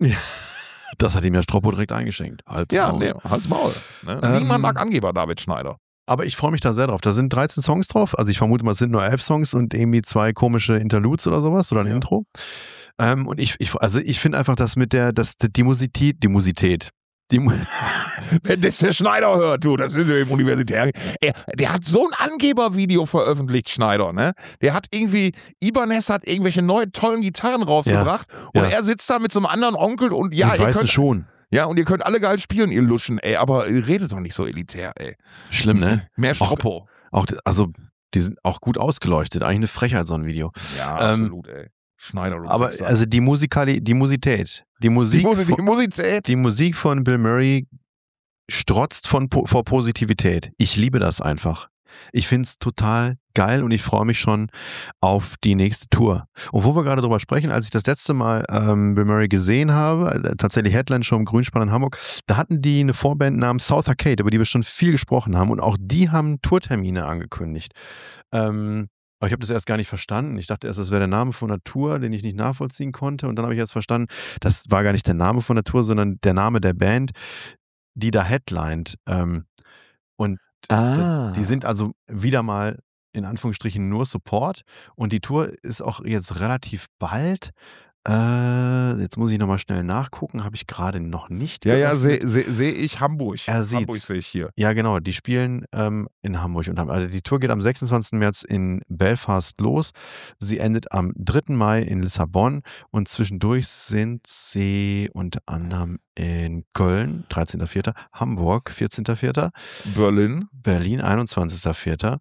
Das hat ihm ja Stroppo direkt eingeschenkt. Halt's Ja, Maul. nee, halt's Maul. Ne? Ähm, Niemand mag Angeber, David Schneider. Aber ich freue mich da sehr drauf. Da sind dreizehn Songs drauf. Also ich vermute mal, es sind nur elf Songs und irgendwie zwei komische Interludes oder sowas oder ein Ja. Intro. Ähm, und ich, ich, also ich finde einfach, dass mit der, dass die Musität, die Musität, die Mu Wenn das der Schneider hört, du, das ist im Universitären. Er, der hat so ein Angebervideo veröffentlicht, Schneider, ne? Der hat irgendwie, Ibanez hat irgendwelche neuen tollen Gitarren rausgebracht und ja. er sitzt da mit so einem anderen Onkel und ja, ich ihr weiß könnt, es schon. ja, und ihr könnt alle geil spielen, ihr Luschen, ey, aber ihr redet doch nicht so elitär, ey. Schlimm, ne? Mehr Stroppo. Auch, also, die sind auch gut ausgeleuchtet. Eigentlich eine Frechheit, so ein Video. Ja, Ähm, absolut, ey. Schneider. Aber also die Musikali, die Musität, die die, Musik, Musik, die von, Musizität. die Musik von Bill Murray strotzt von, po- vor Positivität. Ich liebe das einfach. Ich finde es total geil und ich freue mich schon auf die nächste Tour. Und wo wir gerade drüber sprechen, als ich das letzte Mal ähm, Bill Murray gesehen habe, äh, tatsächlich Headline-Show im Grünspan in Hamburg, da hatten die eine Vorband namens South Arcade, über die wir schon viel gesprochen haben und auch die haben Tourtermine angekündigt. Ähm, aber ich habe das erst gar nicht verstanden. Ich dachte erst, das wäre der Name von der Tour, den ich nicht nachvollziehen konnte. Und dann habe ich erst verstanden, das war gar nicht der Name von der Tour, sondern der Name der Band, die da headlined. Ähm, und Ah. die sind also wieder mal in Anführungsstrichen nur Support. Und die Tour ist auch jetzt relativ bald. Äh, jetzt muss ich nochmal schnell nachgucken. Habe ich gerade noch nicht. Ja, ja, geöffnet. sehe seh, seh ich Hamburg. Er sieht's. Hamburg sehe ich hier. Ja, genau. Die spielen ähm, in Hamburg. Und haben, also die Tour geht am sechsundzwanzigsten März in Belfast los. Sie endet am dritten Mai in Lissabon. Und zwischendurch sind sie unter anderem in Köln, dreizehnter vierter Hamburg, vierzehnter vierter Berlin. Berlin, einundzwanzigster vierter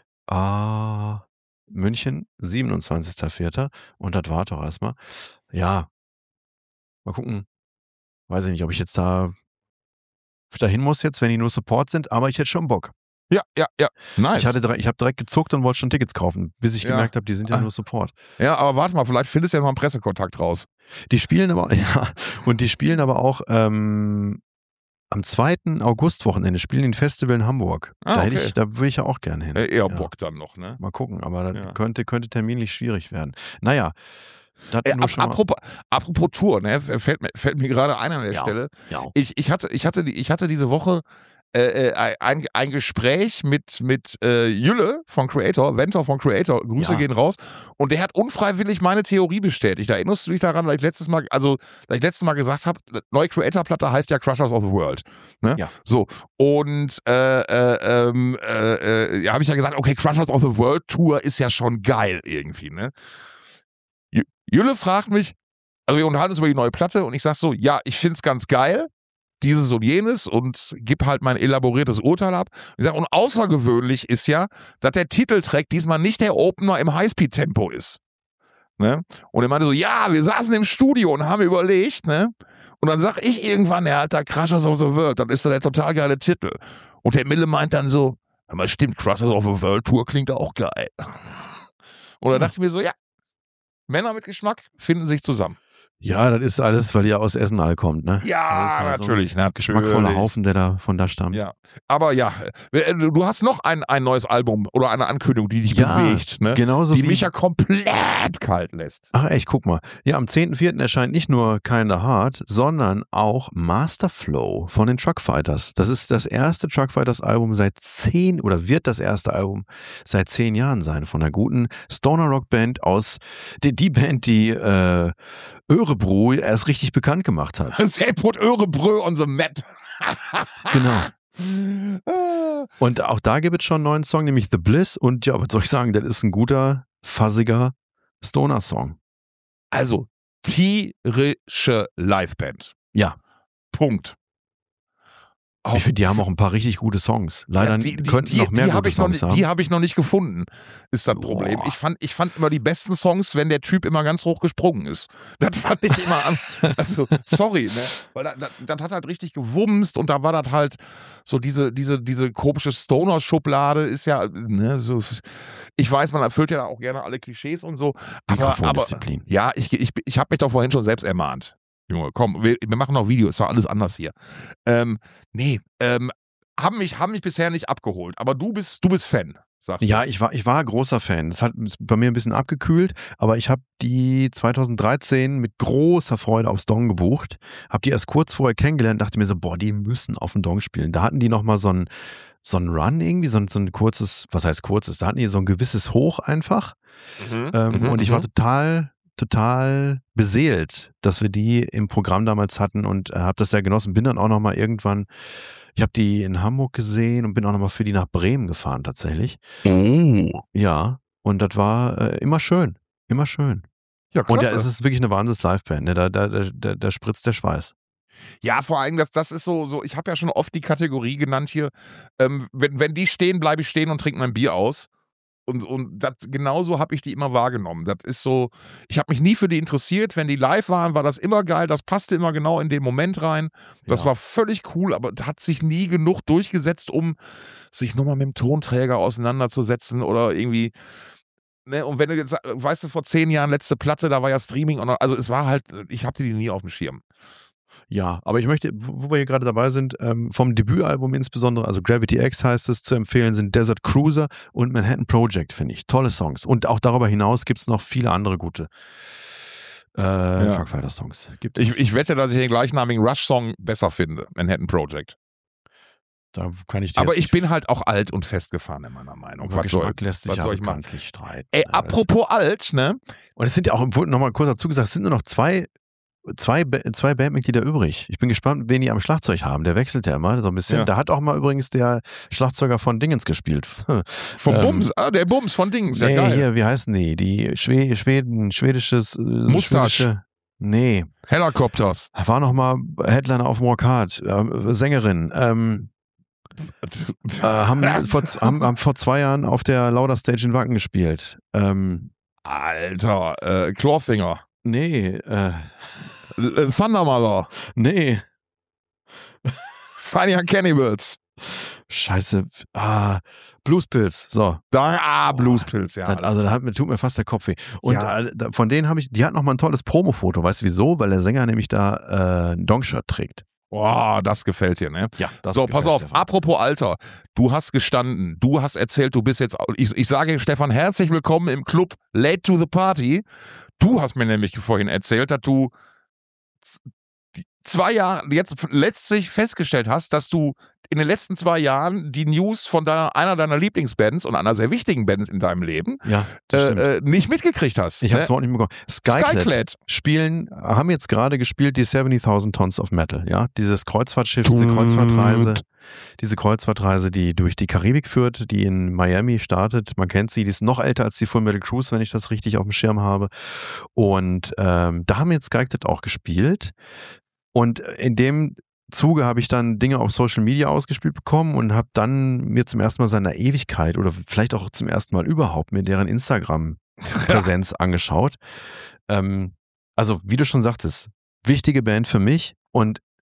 Ah, München, siebenundzwanzigster vierter Und das war doch erstmal. Ja, mal gucken. Weiß ich nicht, ob ich jetzt da dahin muss jetzt, wenn die nur Support sind, aber ich hätte schon Bock. Ja, ja, ja. Nice. Ich, hatte direkt, ich habe direkt gezuckt und wollte schon Tickets kaufen, bis ich Ja. gemerkt habe, die sind ja Ah. nur Support. ja, aber warte mal, vielleicht findest du ja noch einen Pressekontakt raus. Die spielen aber, ja, und die spielen aber auch ähm, am zweiten August-Wochenende, spielen die ein Festival in Hamburg. Ah, da, hätte okay. ich, da würde ich ja auch gerne hin. Äh, eher ja. Bock dann noch, ne? Mal gucken, aber das Ja. könnte, könnte terminlich schwierig werden. Naja, das Äh, nur ap schon mal. apropos, apropos Tour, ne? Fällt mir, fällt mir gerade ein an der Ja. Stelle. Ja. Ich, ich, hatte, ich, hatte, die- ich hatte diese Woche äh, äh, ein, ein Gespräch mit, mit äh, Jülle von Creator, Ventor von Creator, Grüße Ja. gehen raus. Und der hat unfreiwillig meine Theorie bestätigt. Erinnerst du dich daran, dass ich letztes Mal, also, dass ich letztes Mal gesagt habe, neue Creator-Platte heißt ja Crushers of the World. Ne? Ja. So. Und äh, äh, ähm, äh, äh, ja, habe ich ja gesagt, okay, Crushers of the World Tour ist ja schon geil irgendwie, ne? J- Jülle fragt mich, also wir unterhalten uns über die neue Platte und ich sag so, ja, ich find's ganz geil, dieses und jenes und gib halt mein elaboriertes Urteil ab. Ich sag, und außergewöhnlich ist ja, dass der Titeltrack diesmal nicht der Opener im Highspeed-Tempo ist. Ne? Und er meinte so, ja, wir saßen im Studio und haben überlegt, ne? Und dann sag ich irgendwann, ja, Alter, Crushers of the World, dann ist da der total geile Titel. Und der Mille meint dann so, aber stimmt, Crushers of the World Tour klingt auch geil. Und dann dachte ich mir so, ja, Männer mit Geschmack finden sich zusammen. Ja, das ist alles, weil ihr aus Essen alle kommt, ne? Ja, Das ist ja natürlich, so ein natürlich. geschmackvoller Haufen, der da von da stammt. Ja, aber ja, äh, du hast noch ein, ein neues Album oder eine Ankündigung, die dich Ja, bewegt, ne? genauso die wie- mich ja komplett kalt lässt. Ach echt, guck mal. Ja, am zehnten vierten erscheint nicht nur Kinda Hard, sondern auch Masterflow von den Truckfighters. Das ist das erste Truckfighters Album seit zehn oder wird das erste Album seit zehn Jahren sein von einer guten Stoner Rock Band aus, die, die Band, die äh, Örebro erst richtig bekannt gemacht hat. They put Örebrö on the map. Genau. Ah. Und auch da gibt es schon einen neuen Song, nämlich The Bliss. Und ja, was soll ich sagen, das ist ein guter, fuzziger Stoner-Song. Also, tierische Liveband. Ja. Punkt. Ich finde, die haben auch ein paar richtig gute Songs. Leider Ja, die, die, könnten die, noch mehr die gute hab ich noch, Songs nicht- haben. Die habe ich noch nicht gefunden, ist das Problem. Boah. Ich fand, ich fand immer die besten Songs, wenn der Typ immer ganz hoch gesprungen ist. Das fand ich immer an. Also, sorry, ne? Weil das, das, das hat halt richtig gewumst und da war das halt so diese, diese, diese komische Stoner-Schublade ist ja, ne, so. Ich weiß, man erfüllt ja auch gerne alle Klischees und so. Aber, aber Mikrofondisziplin. ja, ich, ich, ich habe mich doch vorhin schon selbst ermahnt. Junge, komm, wir, wir machen noch Videos, ist doch alles anders hier. Ähm, nee, ähm, haben mich, haben mich bisher nicht abgeholt, aber du bist, du bist Fan, sagst du. Ja, ich war, ich war großer Fan. Es hat bei mir ein bisschen abgekühlt, aber ich habe die zweitausenddreizehn mit großer Freude aufs Dong gebucht. Habe die erst kurz vorher kennengelernt, dachte mir so, boah, die müssen auf dem Dong spielen. Da hatten die nochmal so ein, so ein Run irgendwie, so ein, so ein kurzes, was heißt kurzes, da hatten die so ein gewisses Hoch einfach. Mhm, Ähm, mhm, und ich war mhm. total, total beseelt, dass wir die im Programm damals hatten und äh, habe das sehr genossen. Bin dann auch nochmal irgendwann, ich habe die in Hamburg gesehen und bin auch nochmal für die nach Bremen gefahren tatsächlich. Oh. Ja, und das war äh, immer schön, immer schön. Ja, Und klasse. ja, es ist wirklich eine Wahnsinns-Liveband, ne? da, da, da, da, da spritzt der Schweiß. Ja, vor allem, das, das ist so, so, ich habe ja schon oft die Kategorie genannt hier, ähm, wenn, wenn die stehen, bleibe ich stehen und trinke mein Bier aus. Und, und das, genauso habe ich die immer wahrgenommen. Das ist so, ich habe mich nie für die interessiert. Wenn die live waren, war das immer geil. Das passte immer genau in den Moment rein. Das Ja. war völlig cool, aber das hat sich nie genug durchgesetzt, um sich nochmal mit dem Tonträger auseinanderzusetzen oder irgendwie. Ne? Und wenn du jetzt, weißt du, vor zehn Jahren letzte Platte, da war ja Streaming. Und, also es war halt, ich hatte die nie auf dem Schirm. Ja, aber ich möchte, wo wo wir hier gerade dabei sind, ähm, vom Debütalbum insbesondere, also Gravity X heißt es, zu empfehlen sind Desert Cruiser und Manhattan Project, finde ich. Tolle Songs. Und auch darüber hinaus gibt es noch viele andere gute äh, Truckfighter-Songs. Gibt es. Ich, ich wette, dass ich den gleichnamigen Rush-Song besser finde, Manhattan Project. Da kann ich dir Aber jetzt ich nicht- bin halt auch alt und festgefahren in meiner Meinung. über Was soll, Geschmack lässt sich was ja soll ich machen? bekanntlich streiten. Ey, Ja, das- apropos alt, ne? Und es sind ja auch, wurde nochmal kurz dazu gesagt, es sind nur noch zwei, zwei, Ba- zwei Bandmitglieder übrig. Ich bin gespannt, wen die am Schlagzeug haben. Der wechselt ja immer so ein bisschen. Ja. Da hat auch mal übrigens der Schlagzeuger von Dingens gespielt. Vom Ähm, Bums, ah, der Bums von Dings, ja nee, geil. hier, wie heißen die? Die Schwe Schweden, schwedisches. Äh, Mustache. schwedische- Nee, Helicopters. war noch mal Headliner auf More Card, äh, Sängerin. Ähm, äh, haben, vor, z- haben, haben vor zwei Jahren auf der Lauder Stage in Wacken gespielt. Ähm, Alter, äh, Clawfinger. nee, äh, Äh, Thundermother. nee. Funny Cannibals. Scheiße. Ah, Bluespilz. So. Da, ah, Bluespilz, ja. Das, also da hat mir, tut mir fast der Kopf weh. Und Ja. äh, da- von denen habe ich, die hat noch mal ein tolles Promofoto. Weißt du wieso? Weil der Sänger nämlich da äh, ein Dongshirt trägt. Boah, das gefällt dir, ne? Ja, das so, gefällt pass auf, Stefan. apropos Alter, du hast gestanden, du hast erzählt, du bist jetzt, ich, ich sage Stefan, herzlich willkommen im Club Late to the Party. Du hast mir nämlich vorhin erzählt, dass du zwei Jahre, jetzt letztlich festgestellt hast, dass du in den letzten zwei Jahren die News von deiner, einer deiner Lieblingsbands und einer sehr wichtigen Band in deinem Leben Ja, das stimmt. äh, äh, nicht mitgekriegt hast. Ich habe es ne? auch nicht mitbekommen. Skyclad Skyclad. spielen, haben jetzt gerade gespielt die siebzigtausend Tons of Metal, ja, dieses Kreuzfahrtschiff, diese Kreuzfahrtreise, diese Kreuzfahrtreise, die durch die Karibik führt, die in Miami startet. Man kennt sie, die ist noch älter als die Full Metal Cruise, wenn ich das richtig auf dem Schirm habe. Und ähm, da haben jetzt Skyclad auch gespielt. Und in dem Zuge habe ich dann Dinge auf Social Media ausgespielt bekommen und habe dann mir zum ersten Mal seiner Ewigkeit oder vielleicht auch zum ersten Mal überhaupt mir deren Instagram-Präsenz angeschaut. Ähm, also, wie du schon sagtest, wichtige Band für mich und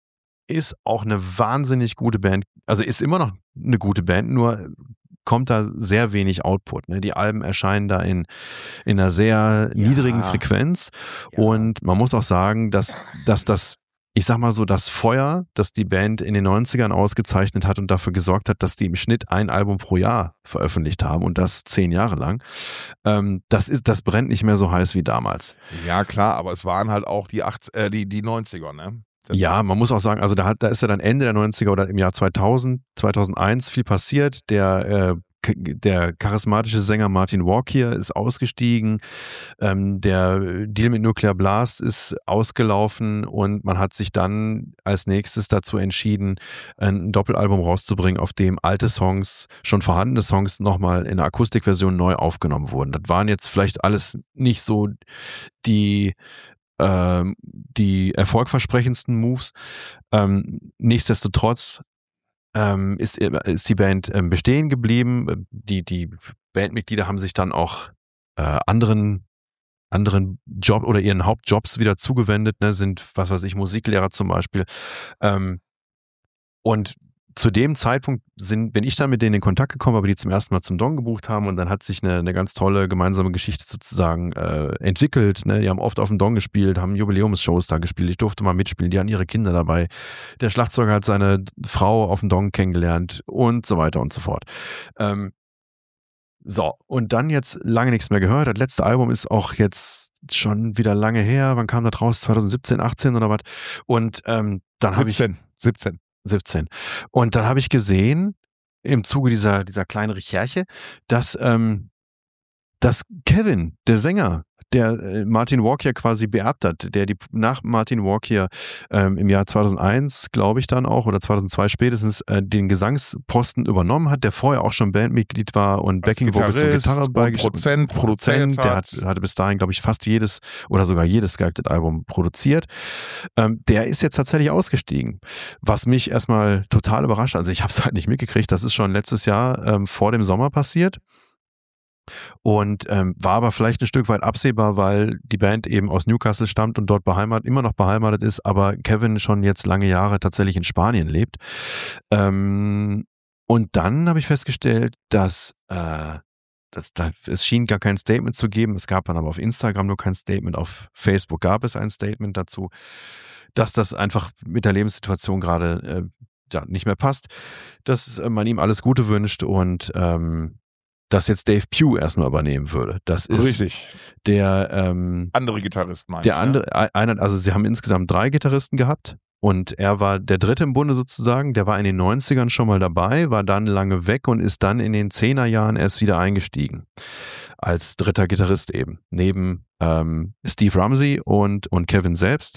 ist auch eine wahnsinnig gute Band. Also ist immer noch eine gute Band, nur kommt da sehr wenig Output. Ne? Die Alben erscheinen da in, in einer sehr Ja. niedrigen Frequenz. Ja. Und man muss auch sagen, dass, dass das, ich sag mal so, das Feuer, das die Band in den neunzigern ausgezeichnet hat und dafür gesorgt hat, dass die im Schnitt ein Album pro Jahr veröffentlicht haben und das zehn Jahre lang, ähm, das ist, das brennt nicht mehr so heiß wie damals. Ja, klar, aber es waren halt auch die, acht, äh, die, die neunziger, ne? Das Ja, man muss auch sagen, also da, hat, da ist ja dann Ende der neunziger oder im Jahr zweitausend, zweitausendeins viel passiert. Der, äh, k- der charismatische Sänger Martin Walkier ist ausgestiegen. Ähm, der Deal mit Nuclear Blast ist ausgelaufen und man hat sich dann als nächstes dazu entschieden, ein Doppelalbum rauszubringen, auf dem alte Songs, schon vorhandene Songs nochmal in der Akustikversion neu aufgenommen wurden. Das waren jetzt vielleicht alles nicht so die ähm, die erfolgversprechendsten Moves. Ähm, nichtsdestotrotz ähm, ist, ist die Band ähm, bestehen geblieben. Die, die Bandmitglieder haben sich dann auch äh, anderen anderen Job oder ihren Hauptjobs wieder zugewendet, ne, sind, was weiß ich, Musiklehrer zum Beispiel. Ähm, und zu dem Zeitpunkt sind, bin ich dann mit denen in Kontakt gekommen, aber die zum ersten Mal zum Dong gebucht haben und dann hat sich eine, eine ganz tolle gemeinsame Geschichte sozusagen äh, entwickelt. Ne? Die haben oft auf dem Dong gespielt, haben Jubiläumsshows da gespielt. Ich durfte mal mitspielen, die hatten ihre Kinder dabei. Der Schlagzeuger hat seine Frau auf dem Dong kennengelernt und so weiter und so fort. Ähm, so, und dann jetzt lange nichts mehr gehört. Das letzte Album ist auch jetzt schon wieder lange her. Wann kam das raus? zwanzig siebzehn, achtzehn oder was? Und ähm, dann habe ich siebzehn, siebzehn. siebzehn. Und dann habe ich gesehen, im Zuge dieser, dieser kleinen Recherche, dass, ähm, dass Kevin, der Sänger, der äh, Martin Walkier quasi beerbt hat, der die nach Martin Walkier ähm, im Jahr zweitausendeins, glaube ich dann auch, oder zweitausendzwei spätestens, äh, den Gesangsposten übernommen hat, der vorher auch schon Bandmitglied war und Als Backing Vocals und Gitarrist Gitarre und beigespielt. Produzent, Produzent, der hat, produziert hatte bis dahin, glaube ich, fast jedes oder sogar jedes Sculpted-Album produziert. Ähm, der ist jetzt tatsächlich ausgestiegen, was mich erstmal total überrascht. Also ich habe es halt nicht mitgekriegt, das ist schon letztes Jahr ähm, vor dem Sommer passiert. Und ähm, war aber vielleicht ein Stück weit absehbar, weil die Band eben aus Newcastle stammt und dort beheimatet, immer noch beheimatet ist, aber Kevin schon jetzt lange Jahre tatsächlich in Spanien lebt. Ähm, und dann habe ich festgestellt, dass, äh, dass da, es schien gar kein Statement zu geben. Es gab dann aber auf Instagram nur kein Statement, auf Facebook gab es ein Statement dazu, dass das einfach mit der Lebenssituation gerade äh, ja, nicht mehr passt, dass man ihm alles Gute wünscht und ähm, dass jetzt Dave Pugh erstmal übernehmen würde. Das ist Richtig. der ähm, Andere Gitarrist, meinst der du? andere, einer, also sie haben insgesamt drei Gitarristen gehabt und er war der dritte im Bunde sozusagen, der war in den neunzigern schon mal dabei, war dann lange weg und ist dann in den zehner Jahren erst wieder eingestiegen. Als dritter Gitarrist eben, neben ähm, Steve Rumsey und, und Kevin selbst.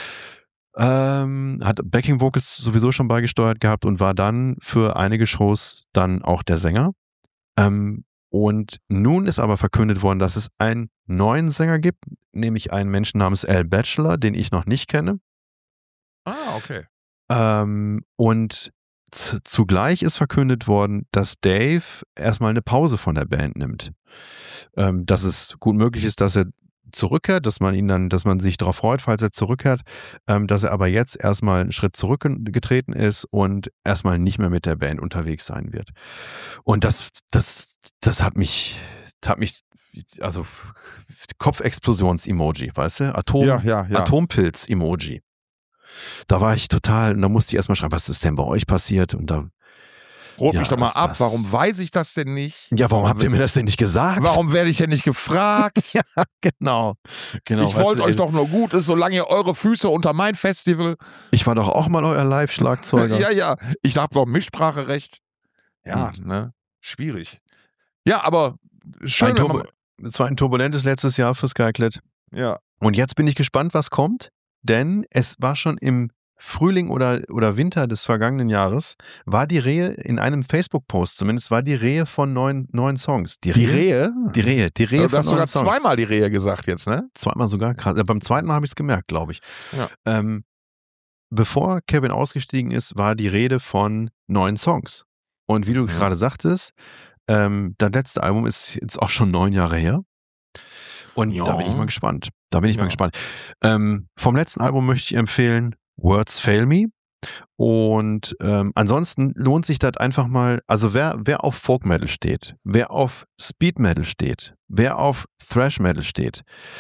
Ähm, hat Backing Vocals sowieso schon beigesteuert gehabt und war dann für einige Shows dann auch der Sänger. Ähm, und nun ist aber verkündet worden, dass es einen neuen Sänger gibt, nämlich einen Menschen namens Al Batchelor, den ich noch nicht kenne. Ah, okay. Ähm, und z- zugleich ist verkündet worden, dass Dave erstmal eine Pause von der Band nimmt. Ähm, dass es gut möglich ist, dass er zurückkehrt, dass man ihn dann, dass man sich darauf freut, falls er zurückkehrt, ähm, dass er aber jetzt erstmal einen Schritt zurückgetreten ist und erstmal nicht mehr mit der Band unterwegs sein wird. Und das, das, das hat mich, hat mich, also Kopfexplosions-Emoji, weißt du? Atom, Ja, ja, ja. Atompilz-Emoji. Da war ich total, und da musste ich erstmal schreiben, was ist denn bei euch passiert? Und da, Holt Ja, mich doch mal das- ab. das- Warum weiß ich das denn nicht? ja, warum habt ihr mir das denn nicht gesagt? Warum werde ich denn nicht gefragt? Ja, genau. genau ich weißt wollte du, euch doch nur Gutes, solange ihr eure Füße unter mein Festival. Ich war doch auch mal euer Live-Schlagzeuger. Ja, ja. Ich habe doch Mitspracherecht. Ja, Hm. ne? Schwierig. Ja, aber schön. Ein wenn Turbo- man, Es war ein turbulentes letztes Jahr für Skyclad. ja. Und jetzt bin ich gespannt, was kommt, denn es war schon im Frühling oder, oder Winter des vergangenen Jahres, war die Rehe in einem Facebook-Post, zumindest war die Rehe von neuen, neuen Songs. Die Rehe? Die Rehe, die Rehe Also, du von hast sogar neuen Songs. zweimal die Rehe gesagt jetzt, ne? Zweimal sogar, krass. Äh, beim zweiten Mal habe ich es gemerkt, glaube ich. Ja. Ähm, bevor Kevin ausgestiegen ist, war die Rede von neuen Songs. Und wie du Mhm. gerade sagtest, ähm, das letzte Album ist jetzt auch schon neun Jahre her. Und Ja. da bin ich mal gespannt. Da bin ich Ja. mal gespannt. Ähm, vom letzten Album möchte ich empfehlen Words Fail Me. Und ähm, ansonsten lohnt sich das einfach mal, also wer, wer auf Folk Metal steht, wer auf Speed Metal steht, wer auf Thrash Metal steht,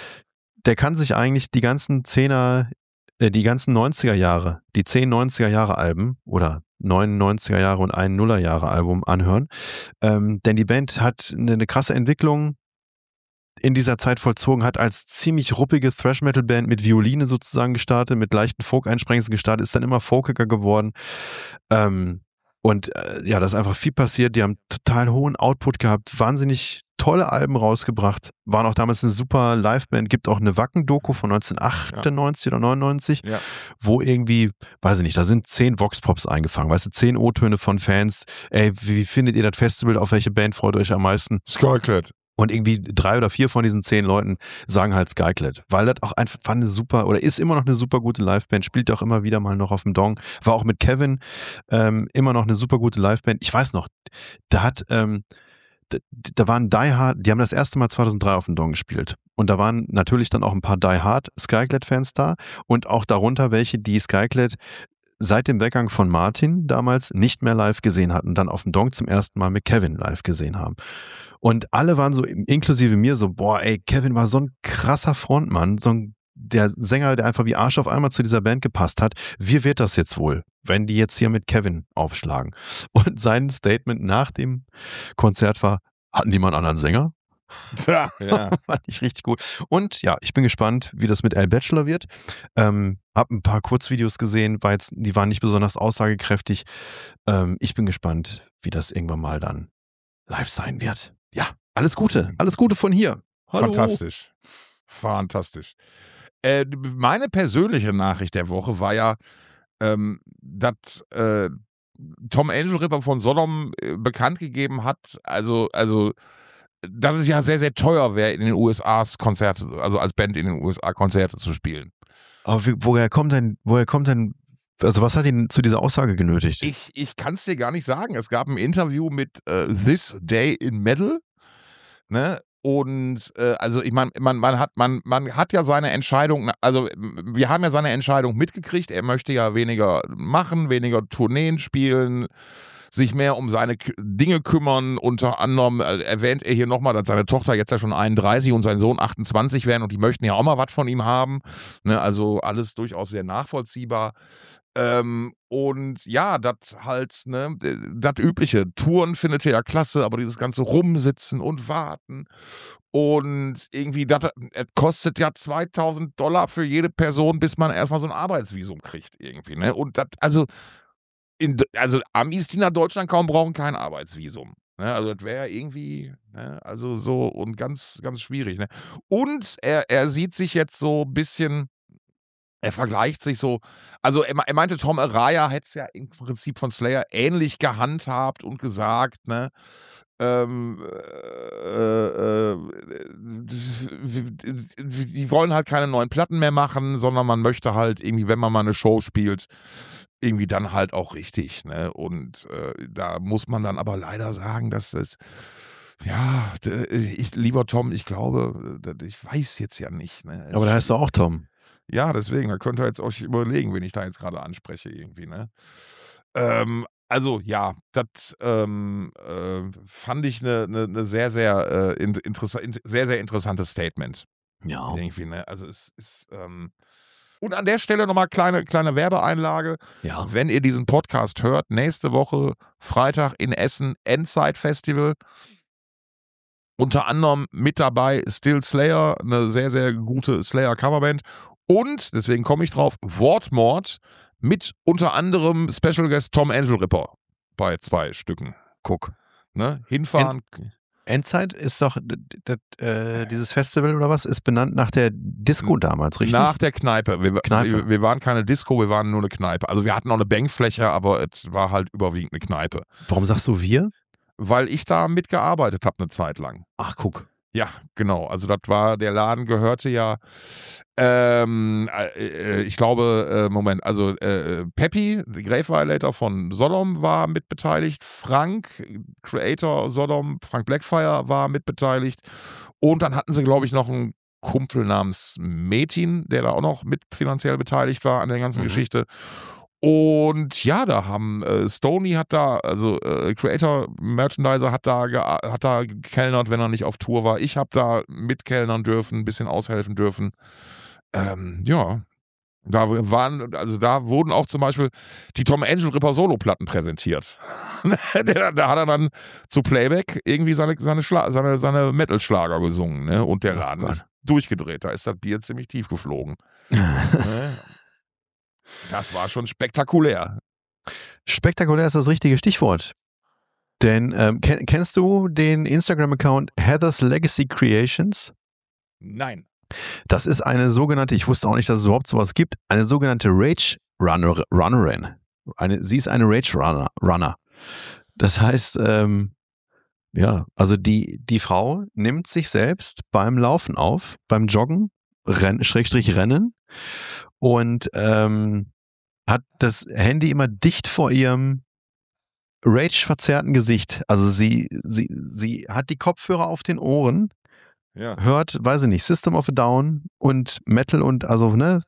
der kann sich eigentlich die ganzen Zehner, äh, die ganzen neunziger Jahre, die zehn neunziger Jahre Alben oder neun neunziger Jahre und ein Nuller Jahre Album anhören. Ähm, denn die Band hat eine, eine krasse Entwicklung in dieser Zeit vollzogen, hat als ziemlich ruppige Thrash-Metal-Band mit Violine sozusagen gestartet, mit leichten Folk-Einsprengseln gestartet, ist dann immer folkiger geworden. Ähm, und äh, ja, da ist einfach viel passiert. Die haben total hohen Output gehabt, wahnsinnig tolle Alben rausgebracht, waren auch damals eine super Live-Band, gibt auch eine Wacken-Doku von neunzehnhundertachtundneunzig ja. oder neunundneunzig, ja. wo irgendwie, weiß ich nicht, da sind zehn Vox-Pops eingefangen, weißt du, zehn O-Töne von Fans. Ey, wie findet ihr das Festival, auf welche Band freut ihr euch am meisten? Skyclad. Und irgendwie drei oder vier von diesen zehn Leuten sagen halt Skyclad, weil das auch einfach war eine super, oder ist immer noch eine super gute Liveband, spielt auch immer wieder mal noch auf dem Dong, war auch mit Kevin ähm, immer noch eine super gute Liveband. Ich weiß noch, da hat, ähm, da, da waren Die Hard, die haben das erste Mal zweitausenddrei auf dem Dong gespielt. Und da waren natürlich dann auch ein paar Die Hard Skyclad-Fans da und auch darunter welche, die Skyclad seit dem Weggang von Martin damals nicht mehr live gesehen hatten, dann auf dem Dong zum ersten Mal mit Kevin live gesehen haben. Und alle waren so, inklusive mir, so, boah, ey, Kevin war so ein krasser Frontmann, so ein, der Sänger, der einfach wie Arsch auf einmal zu dieser Band gepasst hat. Wie wird das jetzt wohl, wenn die jetzt hier mit Kevin aufschlagen? Und sein Statement nach dem Konzert war, hatten die mal einen anderen Sänger? Ja, ja. Fand ich richtig gut. Und ja, ich bin gespannt, wie das mit Al Bachelor wird. Ähm, hab ein paar Kurzvideos gesehen, war jetzt, die waren nicht besonders aussagekräftig. Ähm, ich bin gespannt, wie das irgendwann mal dann live sein wird. Ja, alles Gute. Alles Gute von hier. Hallo. Fantastisch. Fantastisch. Äh, meine persönliche Nachricht der Woche war ja, ähm, dass äh, Tom Angelripper von Sodom äh, bekannt gegeben hat, also, also dass es ja sehr, sehr teuer wäre, in den U S A Konzerte, also als Band in den U S A Konzerte zu spielen. Aber wie, woher kommt denn, woher kommt denn, also was hat ihn zu dieser Aussage genötigt? Ich, ich kann es dir gar nicht sagen. Es gab ein Interview mit äh, This Day in Metal, ne? Und äh, also ich meine, man, man, hat, man, man hat ja seine Entscheidung, also wir haben ja seine Entscheidung mitgekriegt, er möchte ja weniger machen, weniger Tourneen spielen, sich mehr um seine K- Dinge kümmern. Unter anderem äh, erwähnt er hier nochmal, dass seine Tochter jetzt ja schon einunddreißig und sein Sohn achtundzwanzig werden und die möchten ja auch mal was von ihm haben. Ne? Also alles durchaus sehr nachvollziehbar. Ähm, und ja, das halt, ne, das übliche. Touren findet er ja klasse, aber dieses ganze Rumsitzen und Warten und irgendwie, das kostet ja zweitausend Dollar für jede Person, bis man erstmal so ein Arbeitsvisum kriegt irgendwie, ne? Und das, also, in, also Amis, die nach Deutschland kaum brauchen, kein Arbeitsvisum. Ne? Also das wäre ja irgendwie, ne? Also so und ganz, ganz schwierig, ne? Und er, er sieht sich jetzt so ein bisschen. Er vergleicht sich so, also er, er meinte, Tom Araya hätte es ja im Prinzip von Slayer ähnlich gehandhabt und gesagt, ne, ähm, äh, äh, die wollen halt keine neuen Platten mehr machen, sondern man möchte halt irgendwie, wenn man mal eine Show spielt, irgendwie dann halt auch richtig, ne, und äh, da muss man dann aber leider sagen, dass das, ja, ich, lieber Tom, ich glaube, ich weiß jetzt ja nicht, ne. Aber da heißt du auch Tom. Ja, deswegen, da könnt ihr jetzt euch überlegen, wen ich da jetzt gerade anspreche irgendwie, ne? Ähm, also ja, das ähm, äh, fand ich eine ne, ne sehr, sehr, äh, interessa- in, sehr, sehr interessantes Statement. Ja. Irgendwie, ne? Also es ist, ähm und an der Stelle nochmal kleine, kleine Werbeeinlage. Ja. Wenn ihr diesen Podcast hört, nächste Woche Freitag in Essen, Endzeit Festival. Unter anderem mit dabei Still Slayer, eine sehr, sehr gute Slayer-Coverband. Und, deswegen komme ich drauf, Wortmord mit unter anderem Special Guest Tom Angelripper bei zwei Stücken. Guck. Ne? Hinfahren. End- Endzeit ist doch, d- d- d- äh, dieses Festival oder was, ist benannt nach der Disco damals, richtig? Nach der Kneipe. Wir, Kneipe. Wir, wir waren keine Disco, wir waren nur eine Kneipe. Also wir hatten auch eine Bankfläche, aber es war halt überwiegend eine Kneipe. Warum sagst du wir? Weil ich da mitgearbeitet habe eine Zeit lang. Ach, guck. Ja, genau. Also das war, der Laden gehörte ja, ähm, äh, ich glaube, äh, Moment, also äh, Peppy, Grave Violator von Sodom war mitbeteiligt, Frank, Creator Sodom, Frank Blackfire war mitbeteiligt und dann hatten sie, glaube ich, noch einen Kumpel namens Metin, der da auch noch mit finanziell beteiligt war an der ganzen Mhm. Geschichte. Und ja, da haben äh, Stoney hat da, also äh, Creator Merchandiser hat da gea- hat da gekellnert, wenn er nicht auf Tour war. Ich habe da mitkellnern dürfen, ein bisschen aushelfen dürfen. Ähm, ja, da waren, also da wurden auch zum Beispiel die Tom Angel Ripper Solo-Platten präsentiert. da, da hat er dann zu Playback irgendwie seine, seine, Schla- seine, seine Metal-Schlager gesungen, ne? Und der Oh Laden Gott. ist durchgedreht. Da ist das Bier ziemlich tief geflogen. ne? Das war schon spektakulär. Spektakulär ist das richtige Stichwort. Denn ähm, ken- kennst du den Instagram-Account Heather's Legacy Creations? Nein. Das ist eine sogenannte, ich wusste auch nicht, dass es überhaupt sowas gibt, eine sogenannte Rage Runner, Runnerin. Eine, sie ist eine Rage Runner. Runner. Das heißt, ähm, ja, also die, die Frau nimmt sich selbst beim Laufen auf, beim Joggen, Renn, Schrägstrich Rennen und ähm, hat das Handy immer dicht vor ihrem rage-verzerrten Gesicht. Also sie, sie, sie hat die Kopfhörer auf den Ohren, Ja. hört, weiß ich nicht, System of a Down und Metal und also, ne,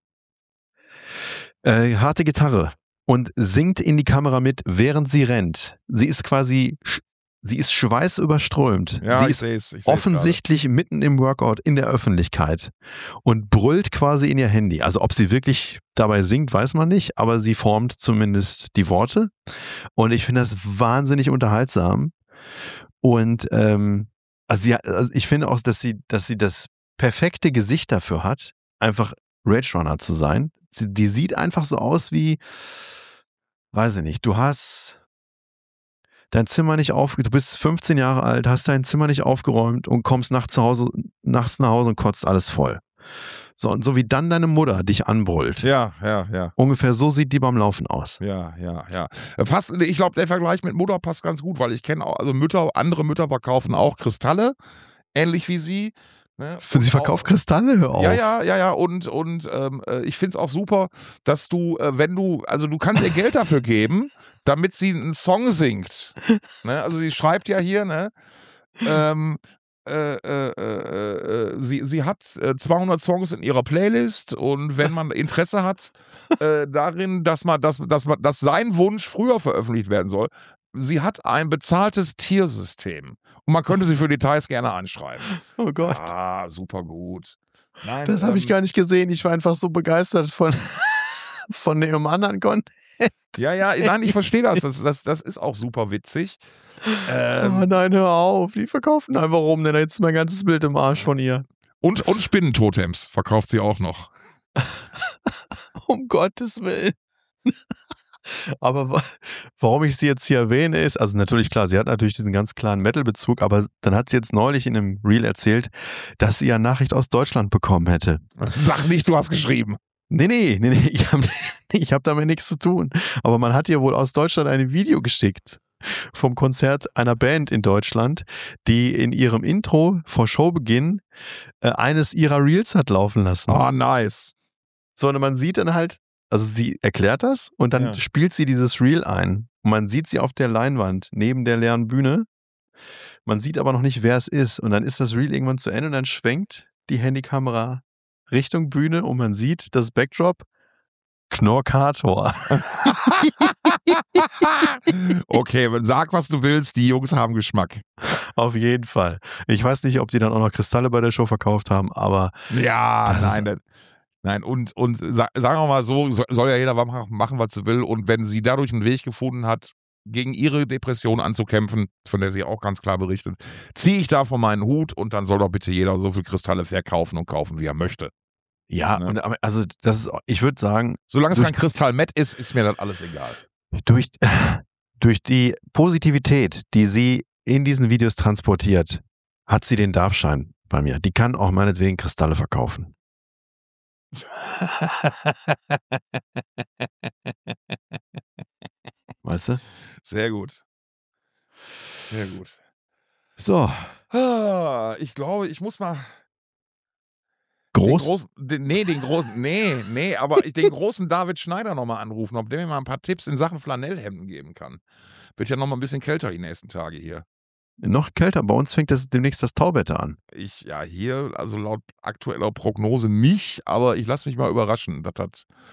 äh, harte Gitarre und singt in die Kamera mit, während sie rennt. Sie ist quasi, sch- sie ist schweißüberströmt. Ja, sie ich ist sehe es. offensichtlich mitten im Workout in der Öffentlichkeit und brüllt quasi in ihr Handy. Also ob sie wirklich dabei singt, weiß man nicht, aber sie formt zumindest die Worte. Und ich finde das wahnsinnig unterhaltsam. Und ähm, also, sie, also ich finde auch, dass sie, dass sie das perfekte Gesicht dafür hat, einfach Rage Runner zu sein. Sie, die sieht einfach so aus wie, weiß ich nicht, du hast dein Zimmer nicht auf, du bist fünfzehn Jahre alt, hast dein Zimmer nicht aufgeräumt und kommst nachts, zu Hause, nachts nach Hause und kotzt alles voll. So, und so wie dann deine Mutter dich anbrüllt. Ja, ja, ja. Ungefähr so sieht die beim Laufen aus. Ja, ja, ja. Äh, Passt, ich glaube, der Vergleich mit Mutter passt ganz gut, weil ich kenne auch, also Mütter, andere Mütter verkaufen auch Kristalle, ähnlich wie sie. Ne? Sie Und verkauft auch- Kristalle, hör auf. Ja, ja, ja, ja. Und, und ähm, äh, ich finde es auch super, dass du, äh, wenn du, also du kannst ihr Geld dafür geben, damit sie einen Song singt. Ne? Also sie schreibt ja hier, ne? Ähm, äh, äh, äh, äh, sie, sie hat äh, zweihundert Songs in ihrer Playlist und wenn man Interesse hat äh, darin, dass man, dass, dass man, dass sein Wunsch früher veröffentlicht werden soll, sie hat ein bezahltes Tiersystem und man könnte sie für Details gerne anschreiben. Oh Gott. Ah, super gut. Nein, Das habe ich ähm, gar nicht gesehen. Ich war einfach so begeistert von, von dem anderen Content. Ja, ja, nein, ich verstehe das. Das, das. das ist auch super witzig. Ähm, Oh nein, hör auf. Die verkaufen einfach rum, denn jetzt ist mein ganzes Bild im Arsch von ihr. und, und Spinnentotems verkauft sie auch noch. Um Gottes Willen. Aber wa- warum ich sie jetzt hier erwähne, ist, also natürlich klar, sie hat natürlich diesen ganz klaren Metal-Bezug, aber dann hat sie jetzt neulich in einem Reel erzählt, dass sie ja Nachricht aus Deutschland bekommen hätte. Sag nicht, du hast geschrieben. Nee, nee, nee, nee, ich habe ich hab damit nichts zu tun. Aber man hat ihr wohl aus Deutschland ein Video geschickt vom Konzert einer Band in Deutschland, die in ihrem Intro vor Showbeginn äh, eines ihrer Reels hat laufen lassen. Oh, nice. Sondern man sieht dann halt, also sie erklärt das und dann Ja. spielt sie dieses Reel ein. Und man sieht sie auf der Leinwand neben der leeren Bühne. Man sieht aber noch nicht, wer es ist. Und dann ist das Reel irgendwann zu Ende und dann schwenkt die Handykamera Richtung Bühne und man sieht das Backdrop Knorkator. Okay, sag, was du willst, die Jungs haben Geschmack. Auf jeden Fall. Ich weiß nicht, ob die dann auch noch Kristalle bei der Show verkauft haben, aber Ja, Das nein, das, nein, und, und sa- sagen wir mal so, so- soll ja jeder machen, machen, was sie will. Und wenn sie dadurch einen Weg gefunden hat, gegen ihre Depression anzukämpfen, von der sie auch ganz klar berichtet, ziehe ich davon meinen Hut und dann soll doch bitte jeder so viel Kristalle verkaufen und kaufen, wie er möchte. ja, Ne? und, aber also das ist, ich würde sagen, Solange es Durch- kein Kristall Matt ist, ist mir das alles egal. durch, durch die Positivität, die sie in diesen Videos transportiert, hat sie den Darfschein bei mir. Die kann auch meinetwegen Kristalle verkaufen. Weißt du? Sehr gut. Sehr gut. So, Ah, Ich glaube, ich muss mal groß. den großen, den, nee, den großen, nee, nee, aber ich- den großen David Schneider nochmal anrufen, ob der mir mal ein paar Tipps in Sachen Flanellhemden geben kann. Wird ja nochmal ein bisschen kälter die nächsten Tage hier. Noch kälter. Bei uns fängt das demnächst das Tauwetter an. Ich, ja, hier, also laut aktueller Prognose nicht, aber ich lasse mich mal überraschen. Das hat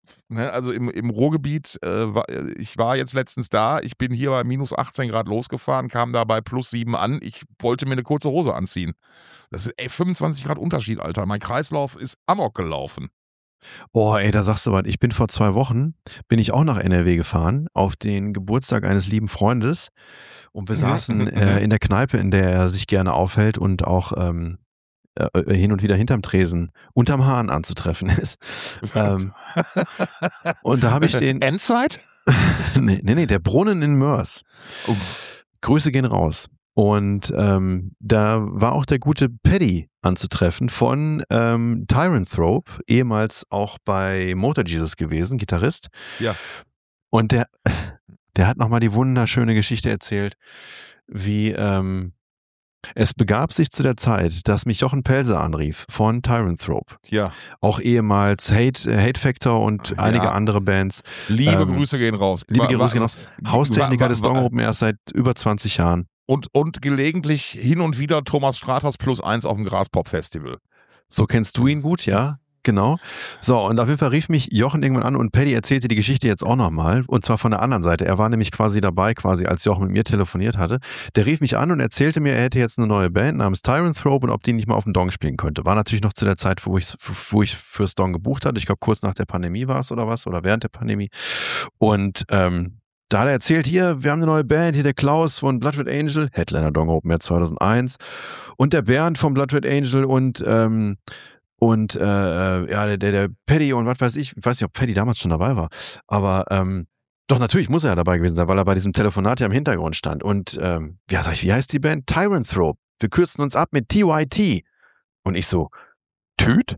Ne, also im, im Ruhrgebiet, äh, war, ich war jetzt letztens da, ich bin hier bei minus achtzehn Grad losgefahren, kam da bei plus sieben an, ich wollte mir eine kurze Hose anziehen. Das ist ey, fünfundzwanzig Grad Unterschied, Alter. Mein Kreislauf ist amok gelaufen. Oh, ey, da sagst du was. Ich bin vor zwei Wochen, bin ich auch nach N R W gefahren, auf den Geburtstag eines lieben Freundes. Und wir saßen äh, in der Kneipe, in der er sich gerne aufhält und auch ähm, äh, hin und wieder hinterm Tresen, unterm Hahn anzutreffen ist. ähm, und da habe ich den... Endzeit? nee, nee, nee, der Brunnen in Mörs. Uff. Grüße gehen raus. Und ähm, da war auch der gute Paddy anzutreffen von ähm, Tyranthrope, ehemals auch bei Motor Jesus gewesen, Gitarrist. Ja. Und der, der hat nochmal die wunderschöne Geschichte erzählt, wie ähm, es begab sich zu der Zeit, dass mich Jochen Pelzer anrief von Tyranthrope. Ja. Auch ehemals Hate, Hate Factor und Ja. einige andere Bands. Liebe Ähm, Grüße gehen raus. Liebe Wa- Grüße wa- gehen raus. Haustechniker wa- wa- des Dong Open erst seit über zwanzig Jahren. Und, und gelegentlich hin und wieder Thomas Stratos plus eins auf dem Graspop-Festival. So kennst du ihn gut, ja? Genau. So, und auf jeden Fall rief mich Jochen irgendwann an und Paddy erzählte die Geschichte jetzt auch nochmal. Und zwar von der anderen Seite. Er war nämlich quasi dabei, quasi als Jochen mit mir telefoniert hatte. Der rief mich an und erzählte mir, er hätte jetzt eine neue Band namens Tyranthrope und ob die nicht mal auf dem Dong spielen könnte. War natürlich noch zu der Zeit, wo ich, wo ich fürs Dong gebucht hatte. Ich glaube, kurz nach der Pandemie war es oder was, oder während der Pandemie. Und ähm, da hat er erzählt, hier, wir haben eine neue Band, hier der Klaus von Blood Red Angel, Headliner Dong Open Air zweitausendeins und der Bernd von Blood Red Angel und ähm, und äh, ja, der, der Paddy und was weiß ich, ich weiß nicht, ob Paddy damals schon dabei war, aber ähm, doch, natürlich muss er ja dabei gewesen sein, weil er bei diesem Telefonat ja im Hintergrund stand. Und ähm, ja, sag ich, wie heißt die Band? Tyranthrope. Wir kürzen uns ab mit T Y T. Und ich so, Tüt?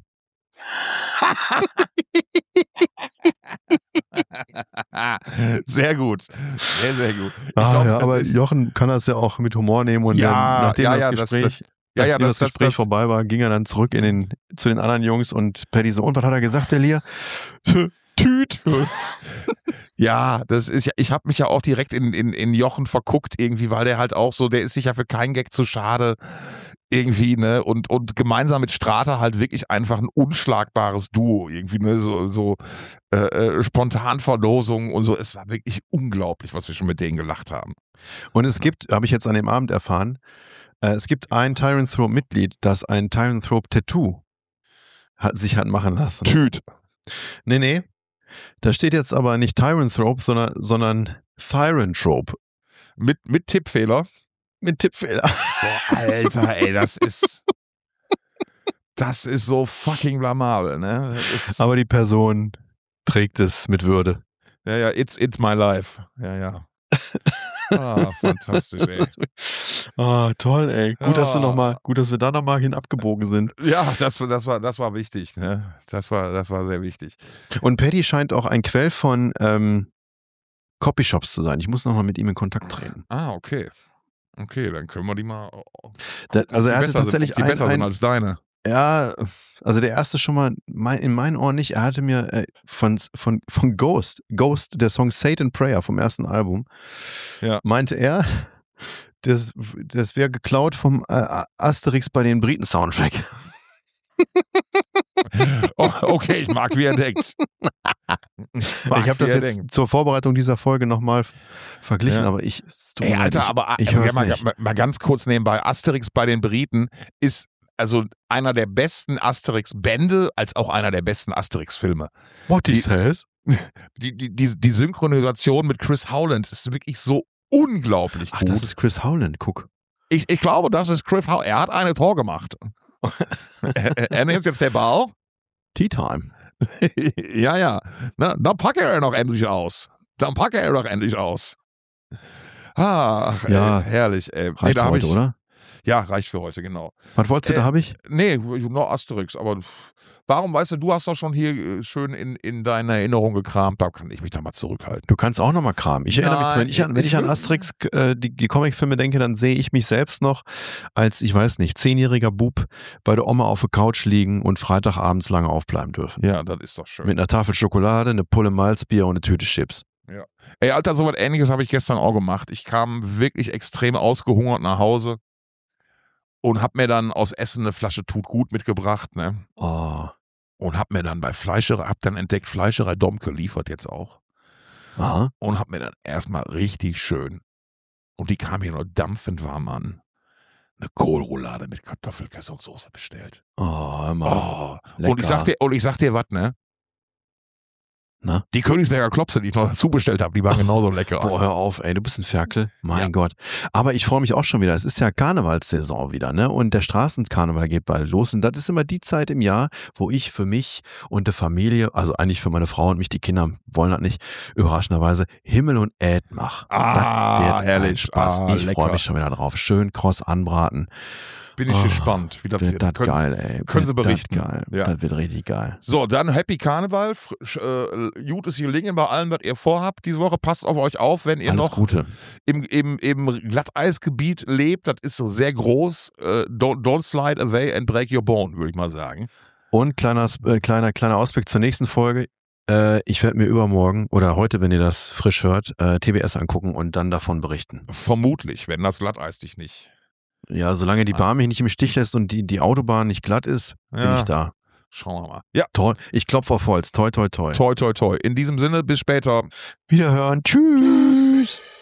Sehr gut. Sehr, sehr gut. Ich Ah, glaub, ja, das aber ist- Jochen kann das ja auch mit Humor nehmen und Ja, dann, nachdem ja, das ja, das- Gespräch, das- ja, ja, nachdem das- das, das- Gespräch das- vorbei war, ging er dann zurück in den, zu den anderen Jungs und Paddy so, und was hat er gesagt, der Lier? Tüt. Ja, das ist ja, ich habe mich ja auch direkt in, in, in Jochen verguckt irgendwie, weil der halt auch so, der ist sich ja für keinen Gag zu schade irgendwie, ne, und, und gemeinsam mit Strata halt wirklich einfach ein unschlagbares Duo irgendwie, ne, so, so äh, äh, Spontanverlosungen und so, es war wirklich unglaublich, was wir schon mit denen gelacht haben. Und es gibt, habe ich jetzt an dem Abend erfahren, äh, es gibt ein Tyranthrope-Mitglied, das ein Tyranthrope-Tattoo hat, sich hat machen lassen. Tüt. Nee, nee. Da steht jetzt aber nicht Tyranthrope, sondern, sondern Thyranthrope. Mit, mit Tippfehler. Mit Tippfehler. Boah, Alter, ey, das ist, das ist so fucking blamabel, ne? Das ist, Aber die Person trägt es mit Würde. ja, ja, it's, it's my life. Ja, ja. Ah, fantastisch, ey. Ah, toll, ey. Gut, dass du Ja. noch mal, gut, dass wir da nochmal hin abgebogen sind. Ja, das, das, war, das war wichtig, ne? Das war, das war sehr wichtig. Und Paddy scheint auch ein Quell von ähm, Copyshops zu sein. Ich muss nochmal mit ihm in Kontakt treten. Ah, okay. Okay, dann können wir die mal. Da, also er die hatte besser tatsächlich sind, ob die ein, besser sind ein, als deine. ja, also der erste schon mal mein, in meinen Ohren nicht. Er hatte mir äh, von, von, von Ghost, Ghost, der Song Satan Prayer vom ersten Album, Ja. meinte er, das, das wäre geklaut vom äh, Asterix bei den Briten Soundtrack. Oh, okay, ich mag, wie er denkt. Ich, mag, Ich habe wie das er jetzt denkt. zur Vorbereitung dieser Folge nochmal Ja. verglichen, aber ich. es tut Ey, mir leid, Alter, ich, aber ich ja, hör's mal, nicht. mal, mal ganz kurz nebenbei. Asterix bei den Briten ist also einer der besten Asterix-Bände, als auch einer der besten Asterix-Filme. What die- he says? Die, die, die, die Synchronisation mit Chris Howland ist wirklich so unglaublich Ach, gut. das ist Chris Howland, guck. ich, ich glaube, das ist Chris Howland. Er hat eine Tor gemacht. er, er nimmt jetzt der Ball. Tea Time. Ja, ja. Na, dann packe er noch endlich aus. Dann packe er noch endlich aus. Ach, Ja. ey, herrlich, ey. Reicht da für hab heute, ich, oder? Ja, reicht für heute, genau. Was wolltest du, Äh, da habe ich? Nee, nur Asterix, aber warum, weißt du, du hast doch schon hier äh, schön in, in deine Erinnerung gekramt, da kann ich mich da mal zurückhalten. Du kannst auch nochmal kramen. Ich erinnere mich, Nein, wenn ich an, wenn ich ich an will- Asterix, äh, die, die Comicfilme denke, dann sehe ich mich selbst noch als, ich weiß nicht, zehnjähriger Bub bei der Oma auf der Couch liegen und Freitagabends lange aufbleiben dürfen. Ja, das ist doch schön. Mit einer Tafel Schokolade, eine Pulle Malzbier und eine Tüte Chips. Ey, Alter, so was Ähnliches habe ich gestern auch gemacht. Ich kam wirklich extrem ausgehungert nach Hause und habe mir dann aus Essen eine Flasche Tut gut mitgebracht, ne? Oh. und hab mir dann bei Fleischerei, hab dann entdeckt, Fleischerei Domke liefert jetzt auch. Aha. Und hab mir dann erstmal richtig schön, und die kam hier nur dampfend warm an, eine Kohlroulade mit Kartoffelkäse und Soße bestellt. Oh, hör mal. Oh. Und ich sag dir, und ich sag dir was, ne? Na? Die Königsberger Klopse, die ich noch dazu bestellt habe, die waren genauso lecker. Boah, hör auf, ey, du bist ein Ferkel. Mein Ja. Gott. Aber ich freue mich auch schon wieder. Es ist ja Karnevalssaison wieder, ne? Und der Straßenkarneval geht bald los. Und das ist immer die Zeit im Jahr, wo ich für mich und die Familie, also eigentlich für meine Frau und mich, die Kinder wollen das nicht, überraschenderweise Himmel und Äd mache. Ah, das wird herrlich. ein Spaß. Ah, ich freue lecker. mich schon wieder drauf. Schön kross anbraten. Bin ich Oh, gespannt, wie das Wird wird. das Können- geil, ey. können Sie Wird berichten. Das geil. Ja. Das wird richtig geil. So, dann Happy Karneval. Frisch, äh, gutes Gelingen bei allem, was ihr vorhabt diese Woche. Passt auf euch auf, wenn ihr Alles noch Gute. im, im, im Glatteisgebiet lebt. Das ist so sehr groß. Äh, don't, don't slide away and break your bone, würde ich mal sagen. Und kleiner, äh, kleiner, kleiner Ausblick zur nächsten Folge. Äh, ich werde mir übermorgen oder heute, wenn ihr das frisch hört, äh, T B S angucken und dann davon berichten. Vermutlich, wenn das Glatteis dich nicht. Ja, solange die Ah. Bahn mich nicht im Stich lässt und die, die Autobahn nicht glatt ist, bin Ja. ich da. Schauen wir mal. Ja, Toi, ich klopfe auf Holz. Toi, toi, toi. toi, toi, toi. In diesem Sinne, bis später. Wiederhören. Tschüss.